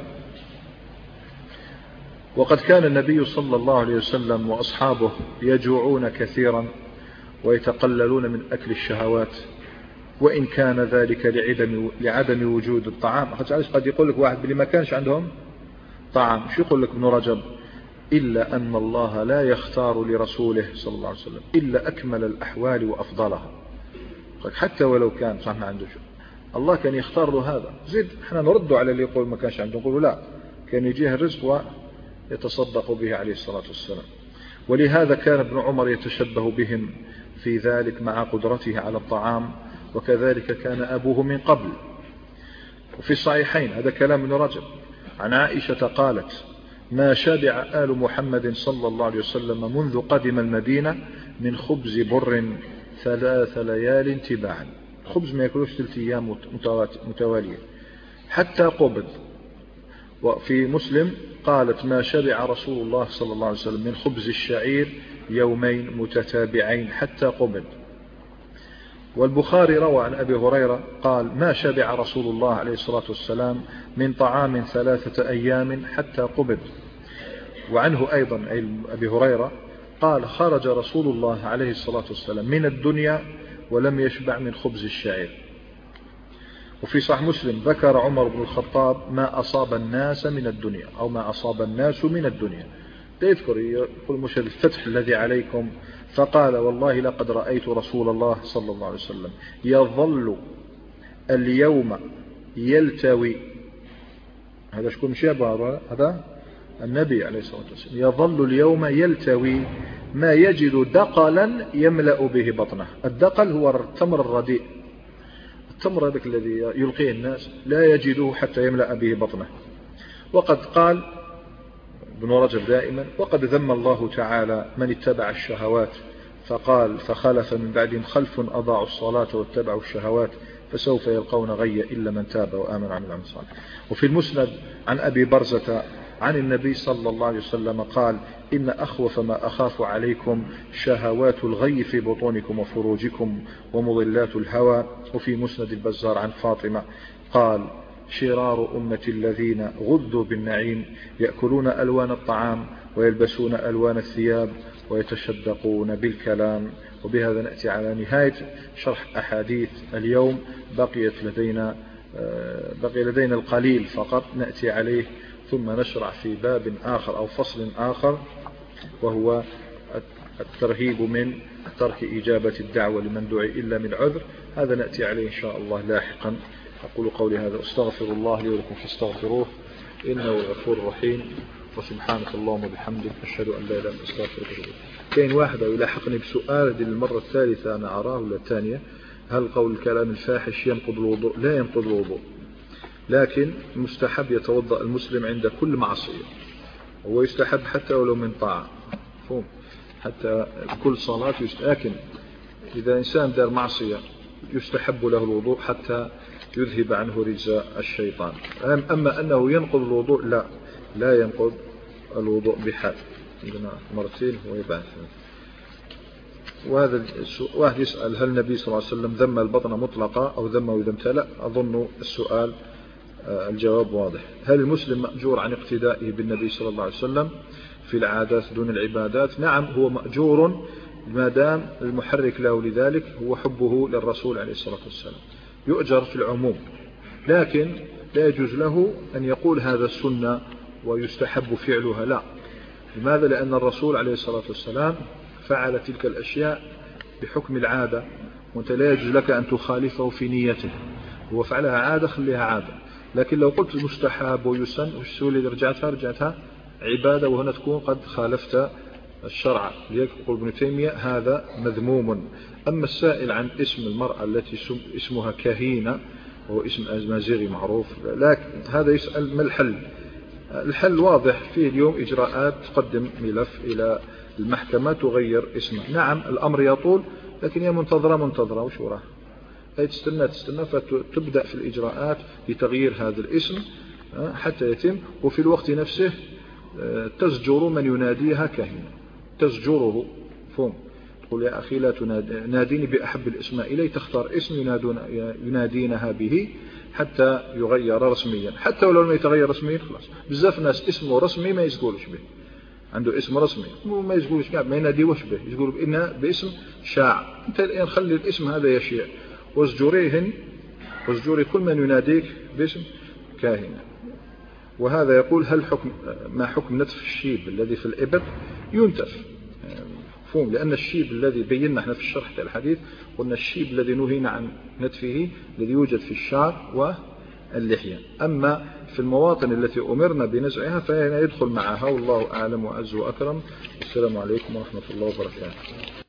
وقد كان النبي صلى الله عليه وسلم وأصحابه يجوعون كثيرا ويتقللون من أكل الشهوات، وإن كان ذلك لعدم, لعدم وجود الطعام. قد يقول لك واحد بلي ما كانش عندهم طعام، شو يقول لك ابن رجب؟ إلا أن الله لا يختار لرسوله صلى الله عليه وسلم إلا أكمل الأحوال وأفضلها. حتى ولو كان صح ما عنده شيء، الله كان يختار له هذا. زيد احنا نرد على اللي يقول ما كانش عنده، نقول لا، كان يجيه الرزق ويتصدق به عليه الصلاة والسلام. ولهذا كان ابن عمر يتشبه بهم في ذلك مع قدرته على الطعام، وكذلك كان أبوه من قبل. وفي الصحيحين هذا كلام ابن رجب عن عائشة قالت: ما شبع آل محمد صلى الله عليه وسلم منذ قدم المدينة من خبز بر ثلاث ليال تباعا، خبز ما يأكلوش ثلاث أيام متوالية حتى قبض. وفي مسلم قالت: ما شبع رسول الله صلى الله عليه وسلم من خبز الشعير يومين متتابعين حتى قبض. والبخاري روى عن أبي هريرة قال: ما شبع رسول الله عليه الصلاة والسلام من طعام ثلاثة أيام حتى قبض. وعنه أيضا أبي هريرة قال: خرج رسول الله عليه الصلاة والسلام من الدنيا ولم يشبع من خبز الشعير. وفي صحيح مسلم ذكر عمر بن الخطاب ما أصاب الناس من الدنيا أو ما أصاب الناس من الدنيا، يذكر يقول مش الفتح الذي عليكم، فقال والله لقد رأيت رسول الله صلى الله عليه وسلم يظل اليوم يلتوي. هذا شكون مش هذا النبي عليه الصلاة والسلام، يظل اليوم يلتوي ما يجد دقلا يملأ به بطنه. الدقل هو التمر الرديء، التمر هذاك الذي يلقيه الناس لا يجده حتى يملأ به بطنه. وقد قال ابن رجب دائما: وقد ذم الله تعالى من اتبع الشهوات، فقال: فخلف من بعدهم خلف أضاعوا الصلاة واتبعوا الشهوات فسوف يلقون غي إلا من تاب وآمن وعمل عملا صالحا. وفي المسند عن أبي برزة عن النبي صلى الله عليه وسلم قال: إن أخوف ما أخاف عليكم شهوات الغي في بطونكم وفروجكم ومضلات الهوى. وفي مسند البزار عن فاطمة قال: شرار أمة الذين غذوا بالنعيم يأكلون ألوان الطعام ويلبسون ألوان الثياب ويتشدقون بالكلام. وبهذا نأتي على نهاية شرح أحاديث اليوم. بقيت لدينا بقي لدينا القليل فقط نأتي عليه، ثم نشرع في باب آخر أو فصل آخر، وهو الترهيب من ترك إجابة الدعوة لمن دعي إلا من عذر. هذا نأتي عليه إن شاء الله لاحقا. أقول قولي هذا، أستغفر الله لي ولكم فاستغفروه إنه غفور رحيم. وسبحانك اللهم وبحمدك أشهد أن لا إله إلا أنت أستغفرك وأتوب إليك. كاين واحد يلاحقني بسؤال دي المرة الثالثة أنا أراه ولا الثانية: هل قول الكلام الفاحش ينقض الوضوء؟ لا ينقض الوضوء، لكن مستحب يتوضأ المسلم عند كل معصية، هو يستحب حتى ولو من طاعة، فهم حتى كل صلاة يستأكن. إذا إنسان دار معصية يستحب له الوضوء حتى يذهب عنه رجاء الشيطان. أما أنه ينقض الوضوء لا لا ينقض الوضوء بحال. عندنا مرتين هو يبعث. وهذا واحد يسأل: هل النبي صلى الله عليه وسلم ذم البطن مطلقة أو ذمه إذا امتلأ؟ أظن السؤال الجواب واضح. هل المسلم مأجور عن اقتدائه بالنبي صلى الله عليه وسلم في العادات دون العبادات؟ نعم، هو مأجور ما دام المحرك له لذلك هو حبه للرسول عليه الصلاة والسلام، يؤجر في العموم، لكن لا يجوز له أن يقول هذا السنة ويستحب فعلها، لا. لماذا؟ لأن الرسول عليه الصلاة والسلام فعل تلك الأشياء بحكم العادة، وأنت لا يجوز لك أن تخالفه في نيته. هو فعلها عادة، خليها عادة. لكن لو قلت مستحب ويسن والسؤال اللي رجعتها رجعتها عبادة، وهنا تكون قد خالفت الشرع. لذلك يقول ابن تيمية هذا مذموم. أما السائل عن اسم المرأة التي اسمها كهينة، وهو اسم أزمازيغي معروف، لكن هذا يسأل ما الحل؟ الحل واضح، فيه اليوم إجراءات، تقدم ملف إلى المحكمة تغير اسمه. نعم الأمر يطول، لكن هي منتظرة منتظرة وش وراها؟ هي تستنى تستنى فتبدأ في الإجراءات لتغيير هذا الاسم حتى يتم. وفي الوقت نفسه تزجر من يناديها كهنة، تزجره. فهم تقول: يا أخي لا تناديني بأحب الاسماء إلي، تختار اسم ينادون ينادينها به حتى يغير رسميا. حتى ولو لم يتغير رسميا خلاص. بزاف ناس اسمه رسمي ما يسقولش به، عنده اسم رسمي ما يسقولش به، ما يناديوش به، يقولوا إنه باسم شاع. أنت الآن خلي الاسم هذا يشيع، وازجريهن وازجري كل من يناديك باسم كاهنة. وهذا يقول: هل حكم ما حكم نتف الشيب الذي في الإبط؟ ينتف، مفهوم، لأن الشيب الذي بينا احنا في الشرح الحديث قلنا الشيب الذي نهينا عن نتفه الذي يوجد في الشعر واللحية. أما في المواطن التي أمرنا بنزعها فهنا يدخل معها، والله أعلم وأعز وأكرم. السلام عليكم ورحمة الله وبركاته.